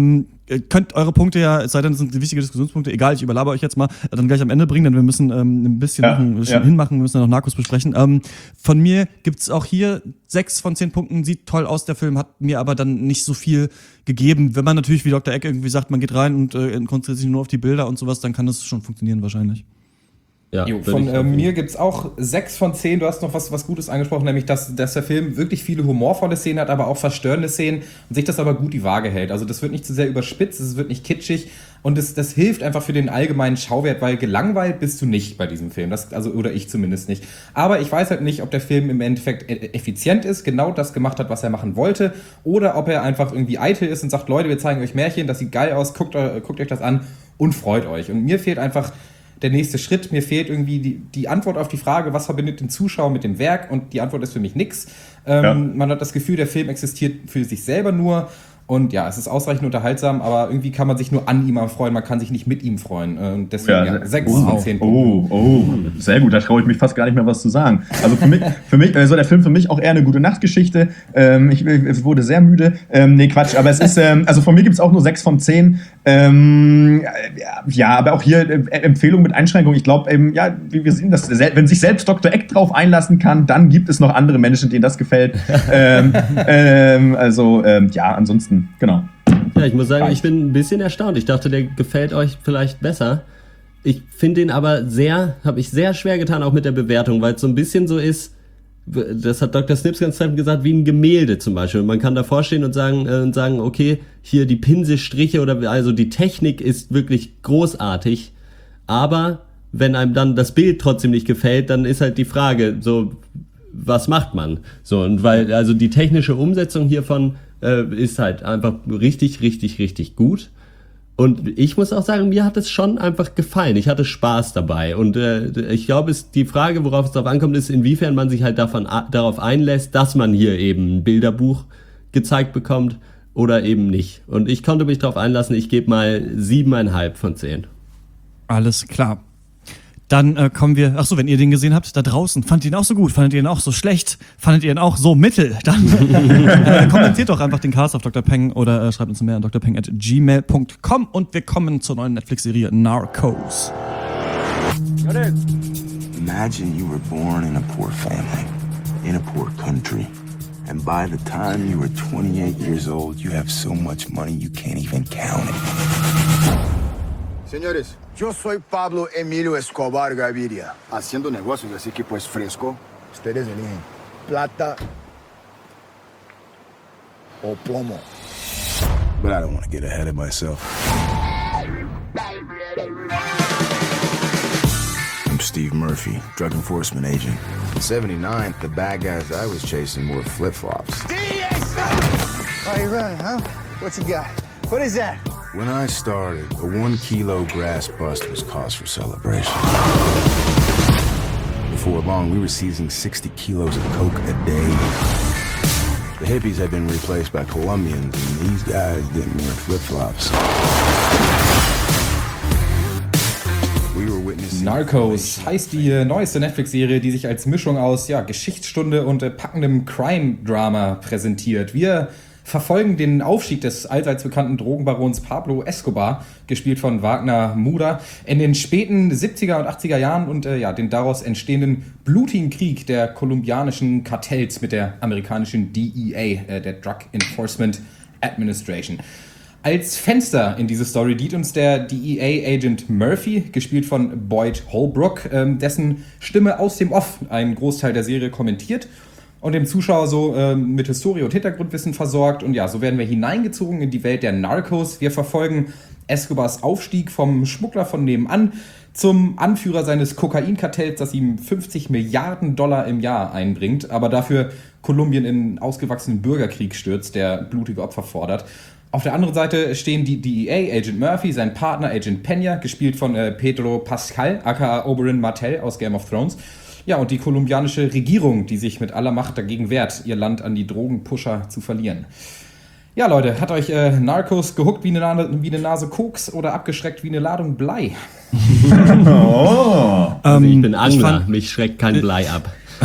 könnt eure Punkte ja, es sei denn, das sind wichtige Diskussionspunkte, egal, ich überlaber euch jetzt mal, dann gleich am Ende bringen, denn wir müssen ein bisschen hinmachen, wir müssen ja noch Narcos besprechen. Von mir gibt's auch hier 6 von 10 Punkten, sieht toll aus, der Film hat mir aber dann nicht so viel gegeben. Wenn man natürlich, wie Dr. Egg irgendwie sagt, man geht rein und konzentriert sich nur auf die Bilder und sowas, dann kann das schon funktionieren wahrscheinlich. Ja, von mir gibt's auch 6 von 10. Du hast noch was Gutes angesprochen, nämlich, dass der Film wirklich viele humorvolle Szenen hat, aber auch verstörende Szenen und sich das aber gut die Waage hält. Also das wird nicht zu sehr überspitzt, es wird nicht kitschig und das hilft einfach für den allgemeinen Schauwert, weil gelangweilt bist du nicht bei diesem Film. Oder ich zumindest nicht. Aber ich weiß halt nicht, ob der Film im Endeffekt effizient ist, genau das gemacht hat, was er machen wollte, oder ob er einfach irgendwie eitel ist und sagt, Leute, wir zeigen euch Märchen, das sieht geil aus, guckt euch das an und freut euch. Und mir fehlt einfach der nächste Schritt. Mir fehlt irgendwie die Antwort auf die Frage, was verbindet den Zuschauer mit dem Werk? Und die Antwort ist für mich nix. Man hat das Gefühl, der Film existiert für sich selber nur. Und ja, es ist ausreichend unterhaltsam, aber irgendwie kann man sich nur an ihm freuen, man kann sich nicht mit ihm freuen. Deswegen 6 von 10 Punkten. Sehr gut, da traue ich mich fast gar nicht mehr was zu sagen. Also für mich also der Film für mich auch eher eine gute Nachtgeschichte. Ich wurde sehr müde. Nee, Quatsch, aber es ist, also von mir gibt es auch nur 6 von 10. Ja, aber auch hier Empfehlung mit Einschränkung. Ich glaube, wie wir sehen, dass wenn sich selbst Dr. Egg drauf einlassen kann, dann gibt es noch andere Menschen, denen das gefällt. Ansonsten genau. Ja, ich muss sagen, ich bin ein bisschen erstaunt. Ich dachte, der gefällt euch vielleicht besser. Ich finde den aber habe ich sehr schwer getan, auch mit der Bewertung, weil es so ein bisschen so ist, das hat Dr. Snips ganz treffend gesagt, wie ein Gemälde zum Beispiel. Man kann davor stehen und sagen, okay, hier die Pinselstriche also die Technik ist wirklich großartig, aber wenn einem dann das Bild trotzdem nicht gefällt, dann ist halt die Frage, so, was macht man? So, und weil, also die technische Umsetzung hiervon ist halt einfach richtig, richtig, richtig gut. Und ich muss auch sagen, mir hat es schon einfach gefallen. Ich hatte Spaß dabei. Und ich glaube, die Frage, worauf es drauf ankommt, ist, inwiefern man sich halt darauf einlässt, dass man hier eben ein Bilderbuch gezeigt bekommt oder eben nicht. Und ich konnte mich darauf einlassen, ich gebe mal 7,5 von 10. Alles klar. Dann kommen wir, wenn ihr den gesehen habt, da draußen, fandet ihr ihn auch so gut, fandet ihr ihn auch so schlecht, fandet ihr ihn auch so mittel, dann kommentiert doch einfach den Cast auf Dr. Peng oder schreibt uns mehr an drpeng@gmail.com und wir kommen zur neuen Netflix-Serie Narcos. Imagine you were born in a poor family, in a poor country, and by the time you were 28 years old, you have so much money you can't even count it. Señores, yo soy Pablo Emilio Escobar Gaviria, haciendo negocios, así que pues fresco. Ustedes eligen plata o plomo. But I don't want to get ahead of myself. I'm Steve Murphy, drug enforcement agent. In '79, the bad guys I was chasing wore flip-flops. Oh, you running, huh? What you got? What is that? When I started, a 1 kilo grass bust was cause for celebration. Before long, we were seizing 60 kilos of coke a day. The hippies had been replaced by Colombians, and these guys didn't wear flip-flops. Narcos heißt die neueste Netflix-Serie, die sich als Mischung aus Geschichtsstunde und packendem Crime-Drama präsentiert. Wir verfolgen den Aufstieg des allseits bekannten Drogenbarons Pablo Escobar, gespielt von Wagner Moura, in den späten 70er und 80er Jahren und den daraus entstehenden blutigen Krieg der kolumbianischen Kartells mit der amerikanischen DEA, der Drug Enforcement Administration. Als Fenster in diese Story dient uns der DEA-Agent Murphy, gespielt von Boyd Holbrook, dessen Stimme aus dem Off einen Großteil der Serie kommentiert und dem Zuschauer so mit Historie und Hintergrundwissen versorgt. Und so werden wir hineingezogen in die Welt der Narcos. Wir verfolgen Escobars Aufstieg vom Schmuggler von nebenan zum Anführer seines Kokainkartells, das ihm $50 Milliarden im Jahr einbringt, aber dafür Kolumbien in einen ausgewachsenen Bürgerkrieg stürzt, der blutige Opfer fordert. Auf der anderen Seite stehen die DEA, Agent Murphy, sein Partner Agent Peña, gespielt von Pedro Pascal, aka Oberyn Martell aus Game of Thrones. Ja, und die kolumbianische Regierung, die sich mit aller Macht dagegen wehrt, ihr Land an die Drogenpusher zu verlieren. Ja, Leute, hat euch Narcos gehuckt wie eine Nase Koks oder abgeschreckt wie eine Ladung Blei? Also ich bin Angler, mich schreckt kein Blei ab.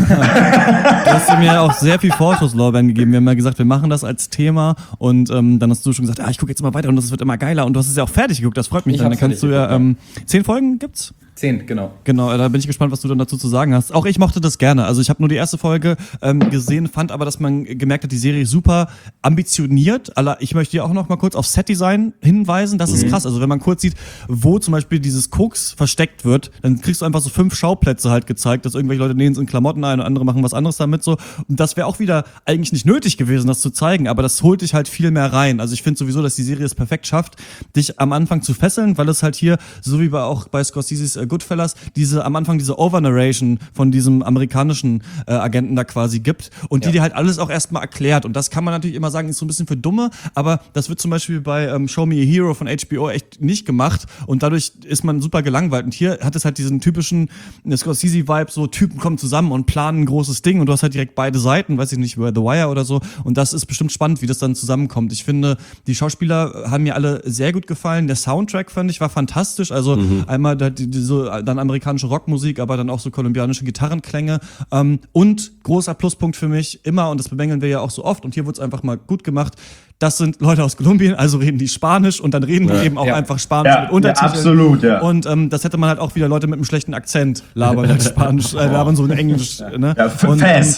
Du hast mir auch sehr viel Vorschusslorbeeren gegeben. Wir haben ja gesagt, wir machen das als Thema und dann hast du schon gesagt, ich gucke jetzt immer weiter und das wird immer geiler und du hast es ja auch fertig geguckt, das freut mich. Dann kannst du ja 10 Folgen gibt's? 10, genau. Genau, da bin ich gespannt, was du dann dazu zu sagen hast. Auch ich mochte das gerne. Also ich habe nur die erste Folge gesehen, fand aber, dass man gemerkt hat, die Serie ist super ambitioniert. Ich möchte hier auch noch mal kurz auf Setdesign hinweisen. Das ist krass. Also wenn man kurz sieht, wo zum Beispiel dieses Koks versteckt wird, dann kriegst du einfach so 5 Schauplätze halt gezeigt, dass irgendwelche Leute nähen es in Klamotten ein und andere machen was anderes damit so. Und das wäre auch wieder eigentlich nicht nötig gewesen, das zu zeigen, aber das holt dich halt viel mehr rein. Also ich finde sowieso, dass die Serie es perfekt schafft, dich am Anfang zu fesseln, weil es halt hier, so wie auch bei Scorseses Goodfellas, am Anfang diese Overnarration von diesem amerikanischen Agenten da quasi gibt und die dir halt alles auch erstmal erklärt. Und das kann man natürlich immer sagen, ist so ein bisschen für Dumme, aber das wird zum Beispiel bei Show Me a Hero von HBO echt nicht gemacht und dadurch ist man super gelangweilt. Und hier hat es halt diesen typischen Scorsese-Vibe, so Typen kommen zusammen und planen ein großes Ding und du hast halt direkt beide Seiten, weiß ich nicht, über The Wire oder so. Und das ist bestimmt spannend, wie das dann zusammenkommt. Ich finde, die Schauspieler haben mir alle sehr gut gefallen. Der Soundtrack, fand ich, war fantastisch. Also einmal dann amerikanische Rockmusik, aber dann auch so kolumbianische Gitarrenklänge. Und großer Pluspunkt für mich immer, und das bemängeln wir ja auch so oft, und hier wurde es einfach mal gut gemacht, das sind Leute aus Kolumbien, also reden die Spanisch und dann reden die eben auch einfach Spanisch mit Untertiteln. Ja, absolut, ja. Und das hätte man halt auch wieder Leute mit einem schlechten Akzent labern halt Spanisch, labern so in Englisch. Ne? Ja, und das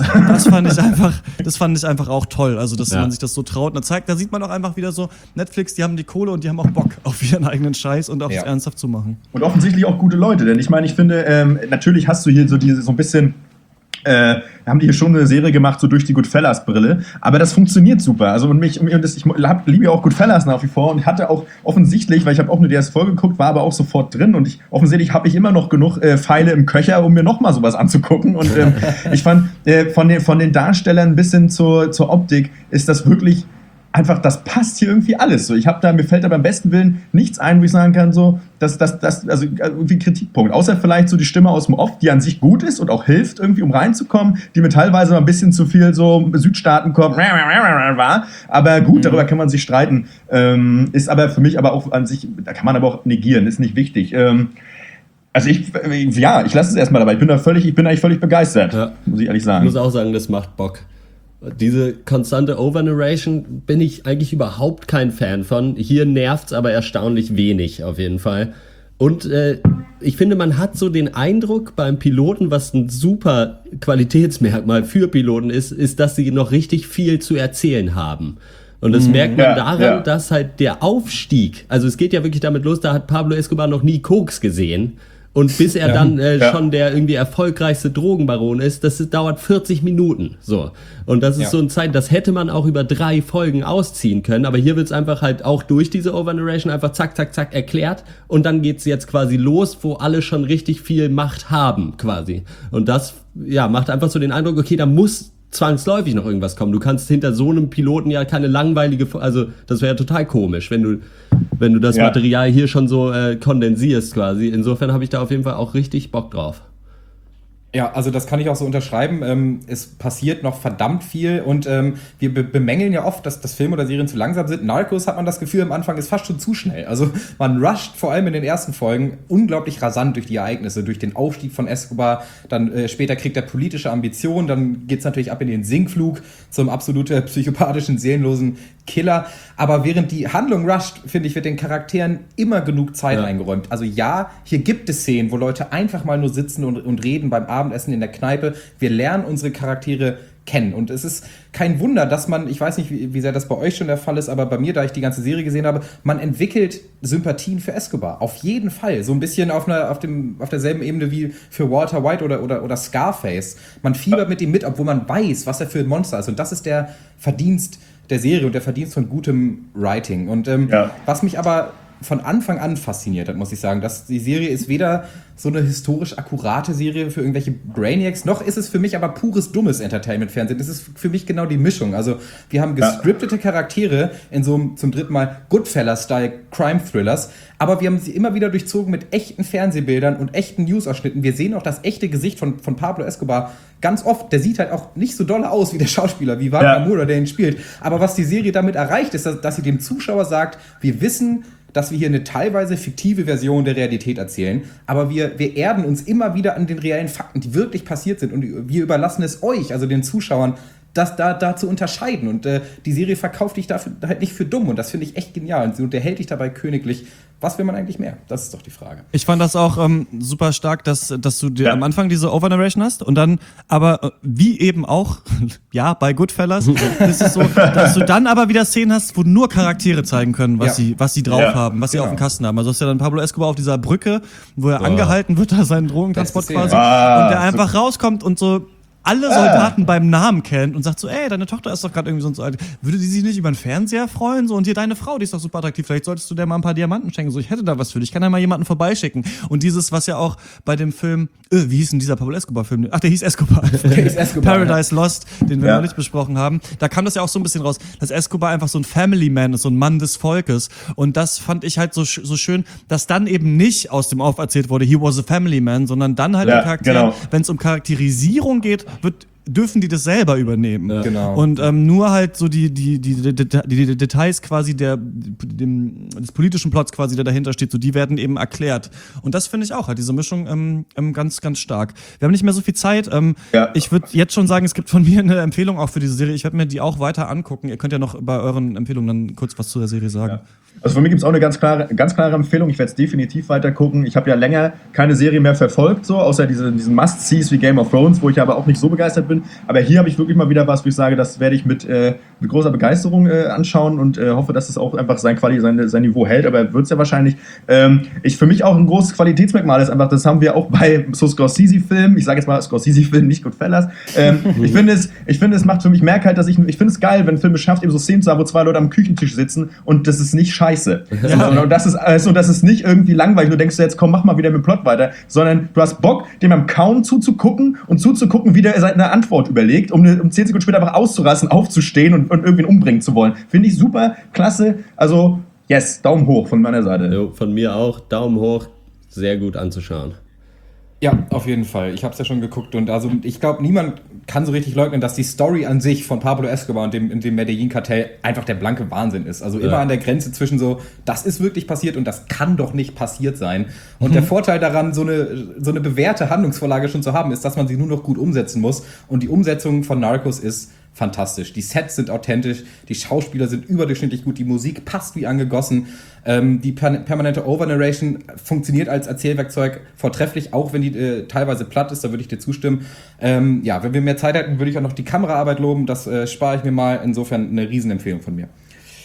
fand ich einfach auch toll, also dass man sich das so traut. Und da sieht man auch einfach wieder so, Netflix, die haben die Kohle und die haben auch Bock auf wieder einen eigenen Scheiß und auch es ernsthaft zu machen. Und offensichtlich auch gute Leute, denn ich meine, ich finde, natürlich hast du hier so ein bisschen haben die hier schon eine Serie gemacht, so durch die Goodfellas-Brille, aber das funktioniert super. Also ich liebe ja auch Goodfellas nach wie vor und hatte auch offensichtlich, weil ich habe auch nur die erste Folge geguckt, war aber auch sofort drin und offensichtlich habe ich immer noch genug Pfeile im Köcher, um mir nochmal sowas anzugucken und ich fand, von den Darstellern bis hin zur Optik ist das wirklich einfach, das passt hier irgendwie alles. So, mir fällt da beim besten Willen nichts ein, wo ich sagen kann, so, also irgendwie ein Kritikpunkt. Außer vielleicht so die Stimme aus dem Off, die an sich gut ist und auch hilft, irgendwie, um reinzukommen, die mir teilweise mal ein bisschen zu viel so Südstaaten kommt, war. Aber gut, darüber kann man sich streiten. Ist aber für mich aber auch an sich, da kann man aber auch negieren, ist nicht wichtig. Also ich lasse es erstmal dabei. Ich bin eigentlich völlig begeistert, muss ich ehrlich sagen. Ich muss auch sagen, das macht Bock. Diese konstante Overnarration bin ich eigentlich überhaupt kein Fan von. Hier nervt's aber erstaunlich wenig auf jeden Fall. Und ich finde, man hat so den Eindruck beim Piloten, was ein super Qualitätsmerkmal für Piloten ist, dass sie noch richtig viel zu erzählen haben. Und das merkt man daran, dass halt der Aufstieg, also es geht ja wirklich damit los, da hat Pablo Escobar noch nie Koks gesehen. Und bis er dann schon der irgendwie erfolgreichste Drogenbaron ist, dauert 40 Minuten. So. Und das ist so eine Zeit, das hätte man auch über 3 Folgen ausziehen können. Aber hier wird es einfach halt auch durch diese Overnarration einfach zack, zack, zack erklärt. Und dann geht's jetzt quasi los, wo alle schon richtig viel Macht haben, quasi. Und das, macht einfach so den Eindruck, okay, da muss zwangsläufig noch irgendwas kommen. Du kannst hinter so einem Piloten ja keine langweilige, also das wäre ja total komisch, wenn du das Material hier schon so kondensierst quasi. Insofern habe ich da auf jeden Fall auch richtig Bock drauf. Ja, also das kann ich auch so unterschreiben. Es passiert noch verdammt viel und wir bemängeln ja oft, dass Filme oder Serien zu langsam sind. Narcos hat man das Gefühl, am Anfang ist fast schon zu schnell. Also man rusht vor allem in den ersten Folgen unglaublich rasant durch die Ereignisse, durch den Aufstieg von Escobar. Dann später kriegt er politische Ambitionen, dann geht's natürlich ab in den Sinkflug zum absolut psychopathischen, seelenlosen Killer. Aber während die Handlung rusht, finde ich, wird den Charakteren immer genug Zeit eingeräumt. Also hier gibt es Szenen, wo Leute einfach mal nur sitzen und reden beim Abendessen in der Kneipe. Wir lernen unsere Charaktere kennen. Und es ist kein Wunder, dass man, ich weiß nicht, wie sehr das bei euch schon der Fall ist, aber bei mir, da ich die ganze Serie gesehen habe, man entwickelt Sympathien für Escobar. Auf jeden Fall. So ein bisschen auf derselben Ebene wie für Walter White oder Scarface. Man fiebert mit ihm mit, obwohl man weiß, was er für ein Monster ist. Und das ist der Verdienst der Serie und der Verdienst von gutem Writing. Und was mich aber von Anfang an fasziniert hat, muss ich sagen, dass die Serie ist weder so eine historisch akkurate Serie für irgendwelche Brainiacs, noch ist es für mich aber pures, dummes Entertainment-Fernsehen. Das ist für mich genau die Mischung. Also wir haben gescriptete Charaktere in so einem, zum dritten Mal, Goodfellas-Style Crime-Thrillers, aber wir haben sie immer wieder durchzogen mit echten Fernsehbildern und echten News-Ausschnitten. Wir sehen auch das echte Gesicht von Pablo Escobar ganz oft. Der sieht halt auch nicht so doll aus wie der Schauspieler, wie Wagner Moura, der ihn spielt. Aber was die Serie damit erreicht, ist, dass sie dem Zuschauer sagt, wir wissen, dass wir hier eine teilweise fiktive Version der Realität erzählen, aber wir erden uns immer wieder an den reellen Fakten, die wirklich passiert sind, und wir überlassen es euch, also den Zuschauern, das da zu unterscheiden. Und die Serie verkauft dich dafür halt nicht für dumm. Und das finde ich echt genial. Und sie unterhält dich dabei königlich. Was will man eigentlich mehr? Das ist doch die Frage. Ich fand das auch super stark, dass du dir am Anfang diese Overnarration hast und dann aber, wie eben auch, ja, bei Goodfellas, ist es so, dass du dann aber wieder Szenen hast, wo nur Charaktere zeigen können, was sie drauf haben, was sie auf dem Kasten haben. Also hast ja dann Pablo Escobar auf dieser Brücke, wo er angehalten wird, da seinen Drogentransport quasi, und der einfach rauskommt und so alle Soldaten beim Namen kennt und sagt so, ey, deine Tochter ist doch gerade irgendwie so alt. Würde die sich nicht über den Fernseher freuen? So, und hier deine Frau, die ist doch super attraktiv. Vielleicht solltest du der mal ein paar Diamanten schenken. So, ich hätte da was für dich. Ich kann da mal jemanden vorbeischicken. Und dieses, was ja auch bei dem Film, wie hieß denn dieser Pablo Escobar-Film? Ach, der hieß Escobar. Paradise Lost, den wir neulich besprochen haben. Da kam das ja auch so ein bisschen raus, dass Escobar einfach so ein Family Man ist, so ein Mann des Volkes. Und das fand ich halt so schön, dass dann eben nicht aus dem Off erzählt wurde, he was a family man, sondern dann halt der Charakter, wenn es um Charakterisierung geht, dürfen die das selber übernehmen. Ja. Genau. Und nur halt so die Details quasi des politischen Plots quasi, der dahinter steht, so die werden eben erklärt. Und das finde ich auch, halt diese Mischung ganz, ganz stark. Wir haben nicht mehr so viel Zeit. Ich würde jetzt schon sagen, es gibt von mir eine Empfehlung auch für diese Serie. Ich werde mir die auch weiter angucken. Ihr könnt ja noch bei euren Empfehlungen dann kurz was zu der Serie sagen. Ja. Also von mir gibt es auch eine ganz klare Empfehlung. Ich werde es definitiv weiter gucken. Ich habe ja länger keine Serie mehr verfolgt, so außer diesen Must-Sees wie Game of Thrones, wo ich aber auch nicht so begeistert bin. Aber hier habe ich wirklich mal wieder was, wo ich sage, das werde ich mit großer Begeisterung anschauen und hoffe, dass es auch einfach sein Niveau hält. Aber wird es ja wahrscheinlich. Für mich auch ein großes Qualitätsmerkmal ist einfach, das haben wir auch bei so Scorsese-Filmen. Ich sage jetzt mal Scorsese-Filmen, nicht Goodfellas. Ich finde, es macht für mich, merke halt, dass ich finde es geil, wenn Filme schafft, eben so Szenen zu haben, wo zwei Leute am Küchentisch sitzen und das ist nicht scheiße. Ja. Und das ist nicht irgendwie langweilig. Du denkst jetzt, komm, mach mal wieder mit dem Plot weiter, sondern du hast Bock, dem am Kauen zuzugucken, wie der seine Antwort überlegt, um 10 Sekunden später einfach auszurasten, aufzustehen und irgendwen umbringen zu wollen. Finde ich super, klasse. Also, yes, Daumen hoch von meiner Seite. Jo, von mir auch, Daumen hoch, sehr gut anzuschauen. Ja, auf jeden Fall. Ich habe es ja schon geguckt und also ich glaube, niemand kann so richtig leugnen, dass die Story an sich von Pablo Escobar und dem Medellin-Kartell einfach der blanke Wahnsinn ist. Also immer an der Grenze zwischen so, das ist wirklich passiert und das kann doch nicht passiert sein. Und der Vorteil daran, so eine bewährte Handlungsvorlage schon zu haben, ist, dass man sie nur noch gut umsetzen muss. Und die Umsetzung von Narcos ist fantastisch. Die Sets sind authentisch, die Schauspieler sind überdurchschnittlich gut, die Musik passt wie angegossen. Die permanente Overnarration funktioniert als Erzählwerkzeug vortrefflich, auch wenn die teilweise platt ist, da würde ich dir zustimmen. Wenn wir mehr Zeit hätten, würde ich auch noch die Kameraarbeit loben, das spare ich mir mal. Insofern eine Riesenempfehlung von mir.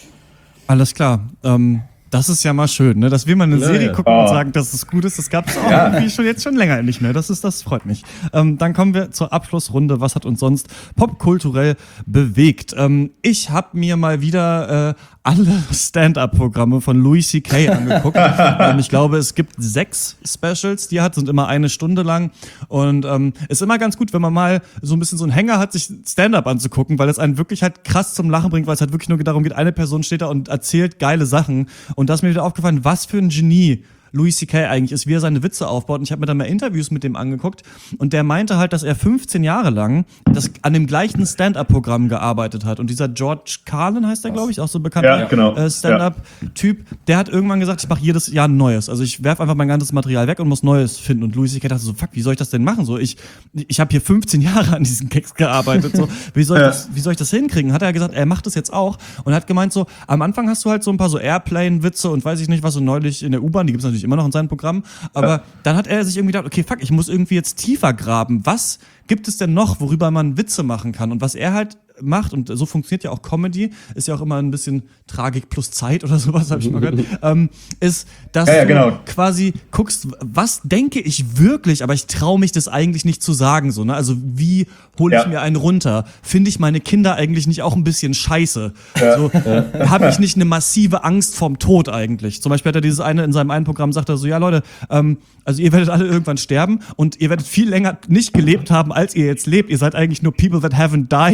Alles klar. Das ist ja mal schön, ne? Dass wir mal eine Serie gucken und sagen, dass es gut ist. Das gab es auch irgendwie jetzt schon länger nicht mehr. Das freut mich. Dann kommen wir zur Abschlussrunde. Was hat uns sonst popkulturell bewegt? Ich habe mir mal wieder alle Stand-Up-Programme von Louis C.K. angeguckt. Ich glaube, es gibt 6 Specials, die er hat, sind immer 1 Stunde lang. Und ist immer ganz gut, wenn man mal so ein bisschen so einen Hänger hat, sich Stand-Up anzugucken, weil es einen wirklich halt krass zum Lachen bringt, weil es halt wirklich nur darum geht, eine Person steht da und erzählt geile Sachen. Und da ist mir wieder aufgefallen, was für ein Genie Louis C.K. eigentlich ist, wie er seine Witze aufbaut. Und ich habe mir dann mal Interviews mit dem angeguckt und der meinte halt, dass er 15 Jahre lang an dem gleichen Stand-Up-Programm gearbeitet hat. Und dieser George Carlin heißt der, glaube ich, auch so bekannter Stand-Up-Typ, der hat irgendwann gesagt, ich mache jedes Jahr ein neues. Also ich werfe einfach mein ganzes Material weg und muss Neues finden. Und Louis C.K. dachte so, fuck, wie soll ich das denn machen? So, ich habe hier 15 Jahre an diesen Gags gearbeitet. So, wie soll ich das hinkriegen? Hat er gesagt, er macht das jetzt auch. Und hat gemeint so, am Anfang hast du halt so ein paar so Airplane-Witze und weiß ich nicht was, so neulich in der U-Bahn, die gibt's natürlich immer noch in seinem Programm, aber dann hat er sich irgendwie gedacht, okay, fuck, ich muss irgendwie jetzt tiefer graben. Was gibt es denn noch, worüber man Witze machen kann? Und was er halt macht, und so funktioniert ja auch Comedy, ist ja auch immer ein bisschen Tragik plus Zeit oder sowas, habe ich mal gehört, ist, dass du quasi guckst, was denke ich wirklich, aber ich traue mich das eigentlich nicht zu sagen, so, ne? Also wie hole ich mir einen runter? Finde ich meine Kinder eigentlich nicht auch ein bisschen scheiße? So, habe ich nicht eine massive Angst vorm Tod eigentlich? Zum Beispiel hat er dieses eine, in seinem einen Programm sagt er so, ja Leute, also ihr werdet alle irgendwann sterben und ihr werdet viel länger nicht gelebt haben, als ihr jetzt lebt. Ihr seid eigentlich nur people that haven't died yet.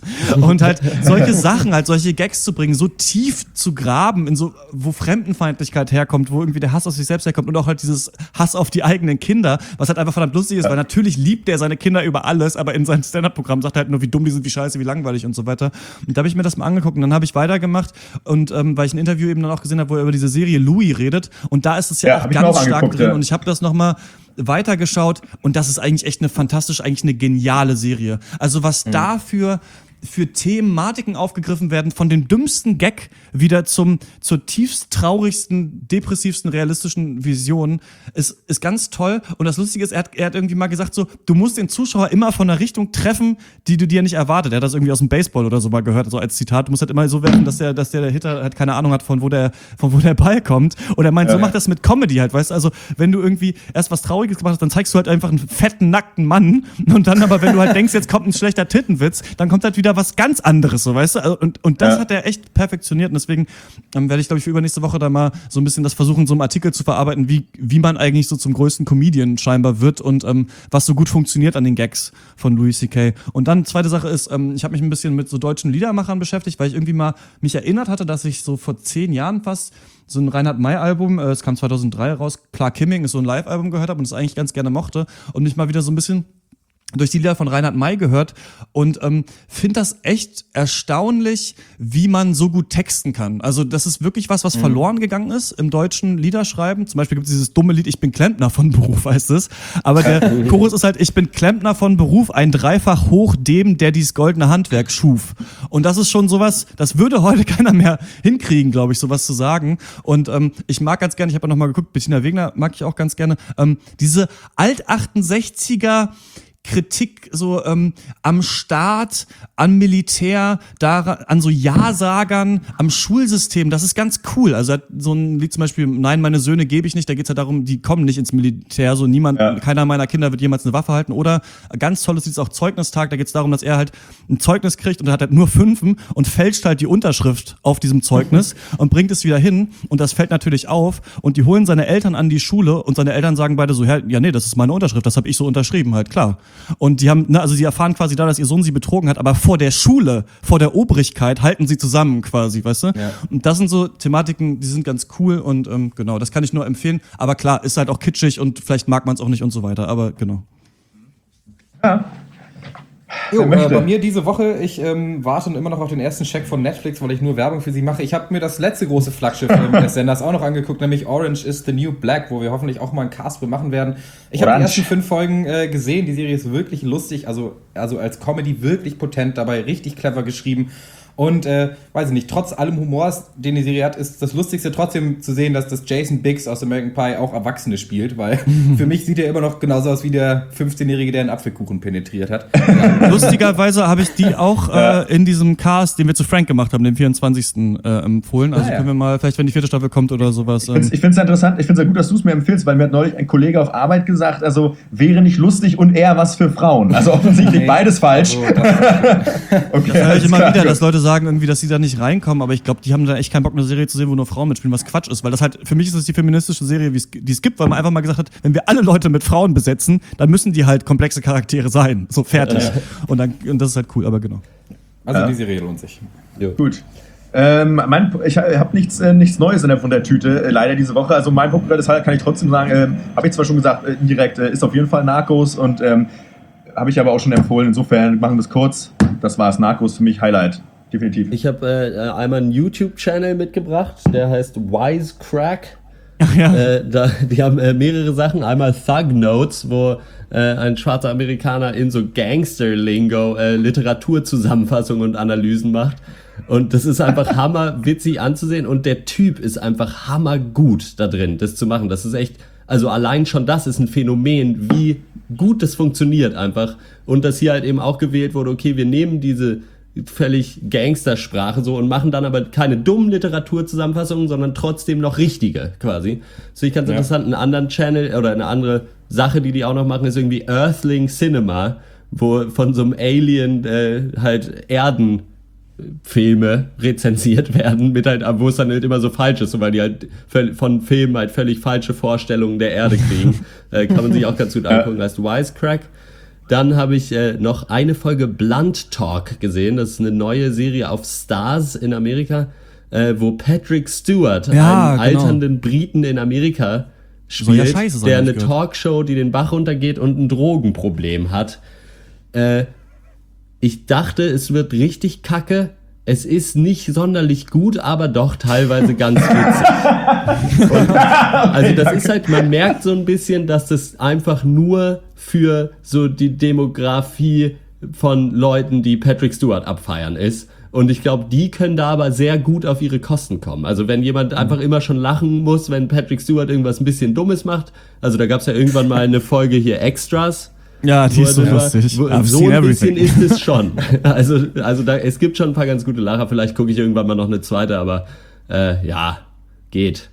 Und halt solche Sachen, halt solche Gags zu bringen, so tief zu graben, in so, wo Fremdenfeindlichkeit herkommt, wo irgendwie der Hass auf sich selbst herkommt und auch halt dieses Hass auf die eigenen Kinder, was halt einfach verdammt lustig ist, weil natürlich liebt er seine Kinder über alles, aber in seinem Stand-Up-Programm sagt er halt nur, wie dumm die sind, wie scheiße, wie langweilig und so weiter. Und da habe ich mir das mal angeguckt und dann habe ich weitergemacht und weil ich ein Interview eben dann auch gesehen habe, wo er über diese Serie Louis redet und da ist es ja auch ganz stark drin und ich habe das nochmal weitergeschaut und das ist eigentlich echt eigentlich eine geniale Serie. Also was dafür für Thematiken aufgegriffen werden, von dem dümmsten Gag wieder zur tiefst traurigsten, depressivsten, realistischen Vision, ist ganz toll. Und das Lustige ist, er hat irgendwie mal gesagt so, du musst den Zuschauer immer von einer Richtung treffen, die du dir nicht erwartet. Er hat das irgendwie aus dem Baseball oder so mal gehört, so als Zitat. Du musst halt immer so werfen, dass der Hitter halt keine Ahnung hat, von wo der Ball kommt. Und er meint, so macht das mit Comedy halt, weißt du? Also, wenn du irgendwie erst was Trauriges gemacht hast, dann zeigst du halt einfach einen fetten, nackten Mann. Und dann aber, wenn du halt denkst, jetzt kommt ein schlechter Tittenwitz, dann kommt halt wieder was ganz anderes, so, weißt du? Also, und das hat er echt perfektioniert und deswegen werde ich, glaube ich, für übernächste Woche da mal so ein bisschen das versuchen, so einem Artikel zu verarbeiten, wie man eigentlich so zum größten Comedian scheinbar wird und was so gut funktioniert an den Gags von Louis C.K. Und dann, zweite Sache ist, ich habe mich ein bisschen mit so deutschen Liedermachern beschäftigt, weil ich irgendwie mal mich erinnert hatte, dass ich so vor 10 Jahren fast so ein Reinhard-May-Album, es kam 2003 raus, Clark Kimming ist so ein Live-Album gehört habe und es eigentlich ganz gerne mochte und mich mal wieder so ein bisschen durch die Lieder von Reinhard May gehört und finde das echt erstaunlich, wie man so gut texten kann. Also das ist wirklich was verloren gegangen ist im deutschen Liederschreiben. Zum Beispiel gibt es dieses dumme Lied, ich bin Klempner von Beruf, heißt es. Aber der Chorus ist halt, ich bin Klempner von Beruf, ein Dreifach hoch dem, der dies goldene Handwerk schuf. Und das ist schon sowas, das würde heute keiner mehr hinkriegen, glaube ich, sowas zu sagen. Und ich mag ganz gerne, ich habe ja nochmal geguckt, Bettina Wegner mag ich auch ganz gerne, diese Alt-68er Kritik so am Staat, am Militär, an so Ja-Sagern, am Schulsystem, das ist ganz cool. Also so ein Lied zum Beispiel, Nein, meine Söhne gebe ich nicht, da geht's ja darum, die kommen nicht ins Militär, so keiner meiner Kinder wird jemals eine Waffe halten. Oder ganz tolles Lied ist auch Zeugnistag, da geht's darum, dass er halt ein Zeugnis kriegt und er hat halt nur 5 und fälscht halt die Unterschrift auf diesem Zeugnis und bringt es wieder hin und das fällt natürlich auf und die holen seine Eltern an die Schule und seine Eltern sagen beide so, ja nee, das ist meine Unterschrift, das habe ich so unterschrieben halt, klar. Und die haben, also sie erfahren quasi da, dass ihr Sohn sie betrogen hat, aber vor der Schule, vor der Obrigkeit halten sie zusammen quasi, weißt du? Ja. Und das sind so Thematiken, die sind ganz cool und genau, das kann ich nur empfehlen. Aber klar, ist halt auch kitschig und vielleicht mag man es auch nicht und so weiter, aber genau. Ja. Jo, bei mir diese Woche, ich warte immer noch auf den ersten Check von Netflix, weil ich nur Werbung für sie mache. Ich habe mir das letzte große Flaggschiff des Senders auch noch angeguckt, nämlich Orange is the New Black, wo wir hoffentlich auch mal einen Cast machen werden. Ich habe die ersten 5 Folgen gesehen, die Serie ist wirklich lustig, also als Comedy wirklich potent, dabei richtig clever geschrieben. Und, weiß ich nicht, trotz allem Humors, den die Serie hat, ist das Lustigste trotzdem zu sehen, dass das Jason Biggs aus American Pie auch Erwachsene spielt, weil für mich sieht er immer noch genauso aus wie der 15-Jährige, der einen Apfelkuchen penetriert hat. Lustigerweise habe ich die auch in diesem Cast, den wir zu Frank gemacht haben, dem 24. empfohlen. Also können wir mal, vielleicht wenn die 4. Staffel kommt oder sowas. Ich finde es interessant, ich finde es ja gut, dass du es mir empfiehlst, weil mir hat neulich ein Kollege auf Arbeit gesagt, also wäre nicht lustig und eher was für Frauen. Also offensichtlich beides falsch. Also, okay, das höre ich immer wieder, dass Leute sagen irgendwie, dass sie da nicht reinkommen, aber ich glaube, die haben da echt keinen Bock, eine Serie zu sehen, wo nur Frauen mitspielen, was Quatsch ist, weil das halt, für mich ist das die feministische Serie, die es gibt, weil man einfach mal gesagt hat, wenn wir alle Leute mit Frauen besetzen, dann müssen die halt komplexe Charaktere sein, so fertig. Und das ist halt cool, aber genau. Also die Serie lohnt sich. Jo. Gut. Ich habe nichts Neues in der Wundertüte, leider diese Woche. Also mein Punkt deshalb kann ich trotzdem sagen, habe ich zwar schon gesagt, indirekt ist auf jeden Fall Narcos und habe ich aber auch schon empfohlen. Insofern machen wir es kurz. Das war's, Narcos für mich Highlight. Definitiv. Ich habe einmal einen YouTube-Channel mitgebracht, der heißt Wisecrack. Ach ja. Die haben mehrere Sachen. Einmal Thug Notes, wo ein schwarzer Amerikaner in so Gangster-Lingo Literaturzusammenfassungen und Analysen macht. Und das ist einfach hammerwitzig anzusehen. Und der Typ ist einfach hammergut da drin, das zu machen. Das ist echt, also allein schon das ist ein Phänomen, wie gut das funktioniert einfach. Und dass hier halt eben auch gewählt wurde, okay, wir nehmen diese völlig Gangstersprache so und machen dann aber keine dummen Literaturzusammenfassungen, sondern trotzdem noch richtige quasi. Das finde ich ganz interessant. Einen anderen Channel oder eine andere Sache, die auch noch machen, ist irgendwie Earthling Cinema, wo von so einem Alien halt Erdenfilme rezensiert werden, mit halt, wo es dann halt immer so falsch ist, so, weil die halt von Filmen halt völlig falsche Vorstellungen der Erde kriegen. Kann man sich auch ganz gut angucken, heißt Wisecrack. Dann habe ich noch eine Folge Blunt Talk gesehen. Das ist eine neue Serie auf Starz in Amerika, wo Patrick Stewart, einen alternden Briten in Amerika, spielt, der eine Talkshow, die den Bach runtergeht und ein Drogenproblem hat. Ich dachte, es wird richtig kacke. Es ist nicht sonderlich gut, aber doch teilweise ganz witzig. Also das ist halt, man merkt so ein bisschen, dass das einfach nur für so die Demografie von Leuten, die Patrick Stewart abfeiern ist. Und ich glaube, die können da aber sehr gut auf ihre Kosten kommen. Also wenn jemand einfach immer schon lachen muss, wenn Patrick Stewart irgendwas ein bisschen Dummes macht. Also da gab es ja irgendwann mal eine Folge hier Extras. Ja, die ist so lustig. So ein bisschen ist es schon. Also es gibt schon ein paar ganz gute Lacher. Vielleicht gucke ich irgendwann mal noch eine zweite, aber ja, geht.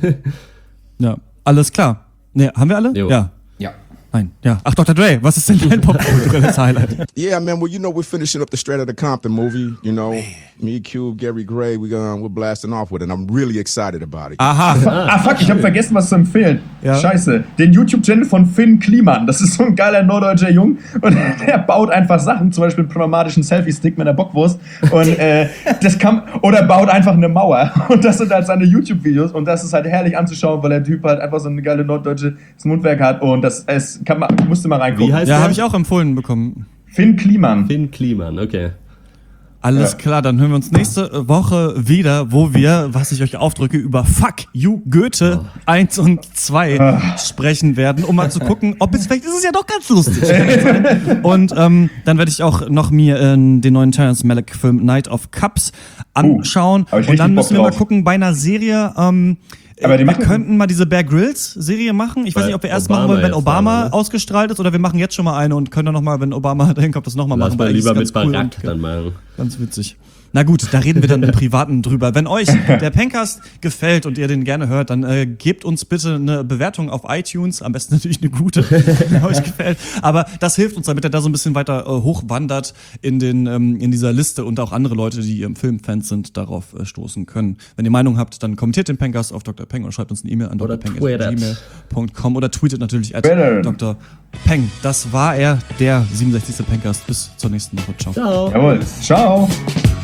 Ja, alles klar. Ne, haben wir alle? Jo. Ja. Ja. Nein, ja. Ach, Dr. Dre, was ist denn dein popkulturelles Highlight? Yeah, man. Well, you know, we're finishing up the Straight Outta Compton movie. You know, me, Cube, Gary Gray, we're blasting off with it. And I'm really excited about it. Aha. Fuck, ich habe vergessen, was zu empfehlen. Ja. Scheiße. Den YouTube-Channel von Finn Kliman. Das ist so ein geiler norddeutscher Jung. Und der baut einfach Sachen, zum Beispiel einen pneumatischen Selfie-Stick mit einer Bockwurst. Und oder baut einfach eine Mauer. Und das sind halt seine YouTube-Videos. Und das ist halt herrlich anzuschauen, weil der Typ halt einfach so eine geile norddeutsche Mundwerk hat. Und musste mal reingucken. Wie heißt der? Habe ich auch empfohlen bekommen. Finn Kliman. Finn Kliman, okay. Alles klar, dann hören wir uns nächste Woche wieder, wo wir, was ich euch aufdrücke, über Fuck You Goethe 1 und 2 sprechen werden, um mal zu gucken, ob vielleicht ist es ja doch ganz lustig. Und dann werde ich auch noch mir den neuen Terrence Malick Film Night of Cups anschauen. Und dann müssen wir mal gucken bei einer Serie, aber wir könnten mal diese Bear Grylls Serie machen. Ich weiß nicht, ob wir erst machen wollen, wenn Obama ausgestrahlt ist, oder wir machen jetzt schon mal eine und können dann nochmal, wenn Obama dahin kommt, das nochmal machen. Lass mal lieber mit Barack dann machen. Ganz witzig. Na gut, da reden wir dann im Privaten drüber. Wenn euch der Pencast gefällt und ihr den gerne hört, dann gebt uns bitte eine Bewertung auf iTunes. Am besten natürlich eine gute, wenn euch gefällt. Aber das hilft uns, damit er da so ein bisschen weiter hochwandert in dieser Liste und auch andere Leute, die Filmfans sind, darauf stoßen können. Wenn ihr Meinung habt, dann kommentiert den Pencast auf Dr. Peng oder schreibt uns eine E-Mail an drpeng@gmail.com oder tweetet natürlich @Dr. Peng. Das war der 67. Pencast. Bis zur nächsten Woche. Ciao. Jawohl. Ciao.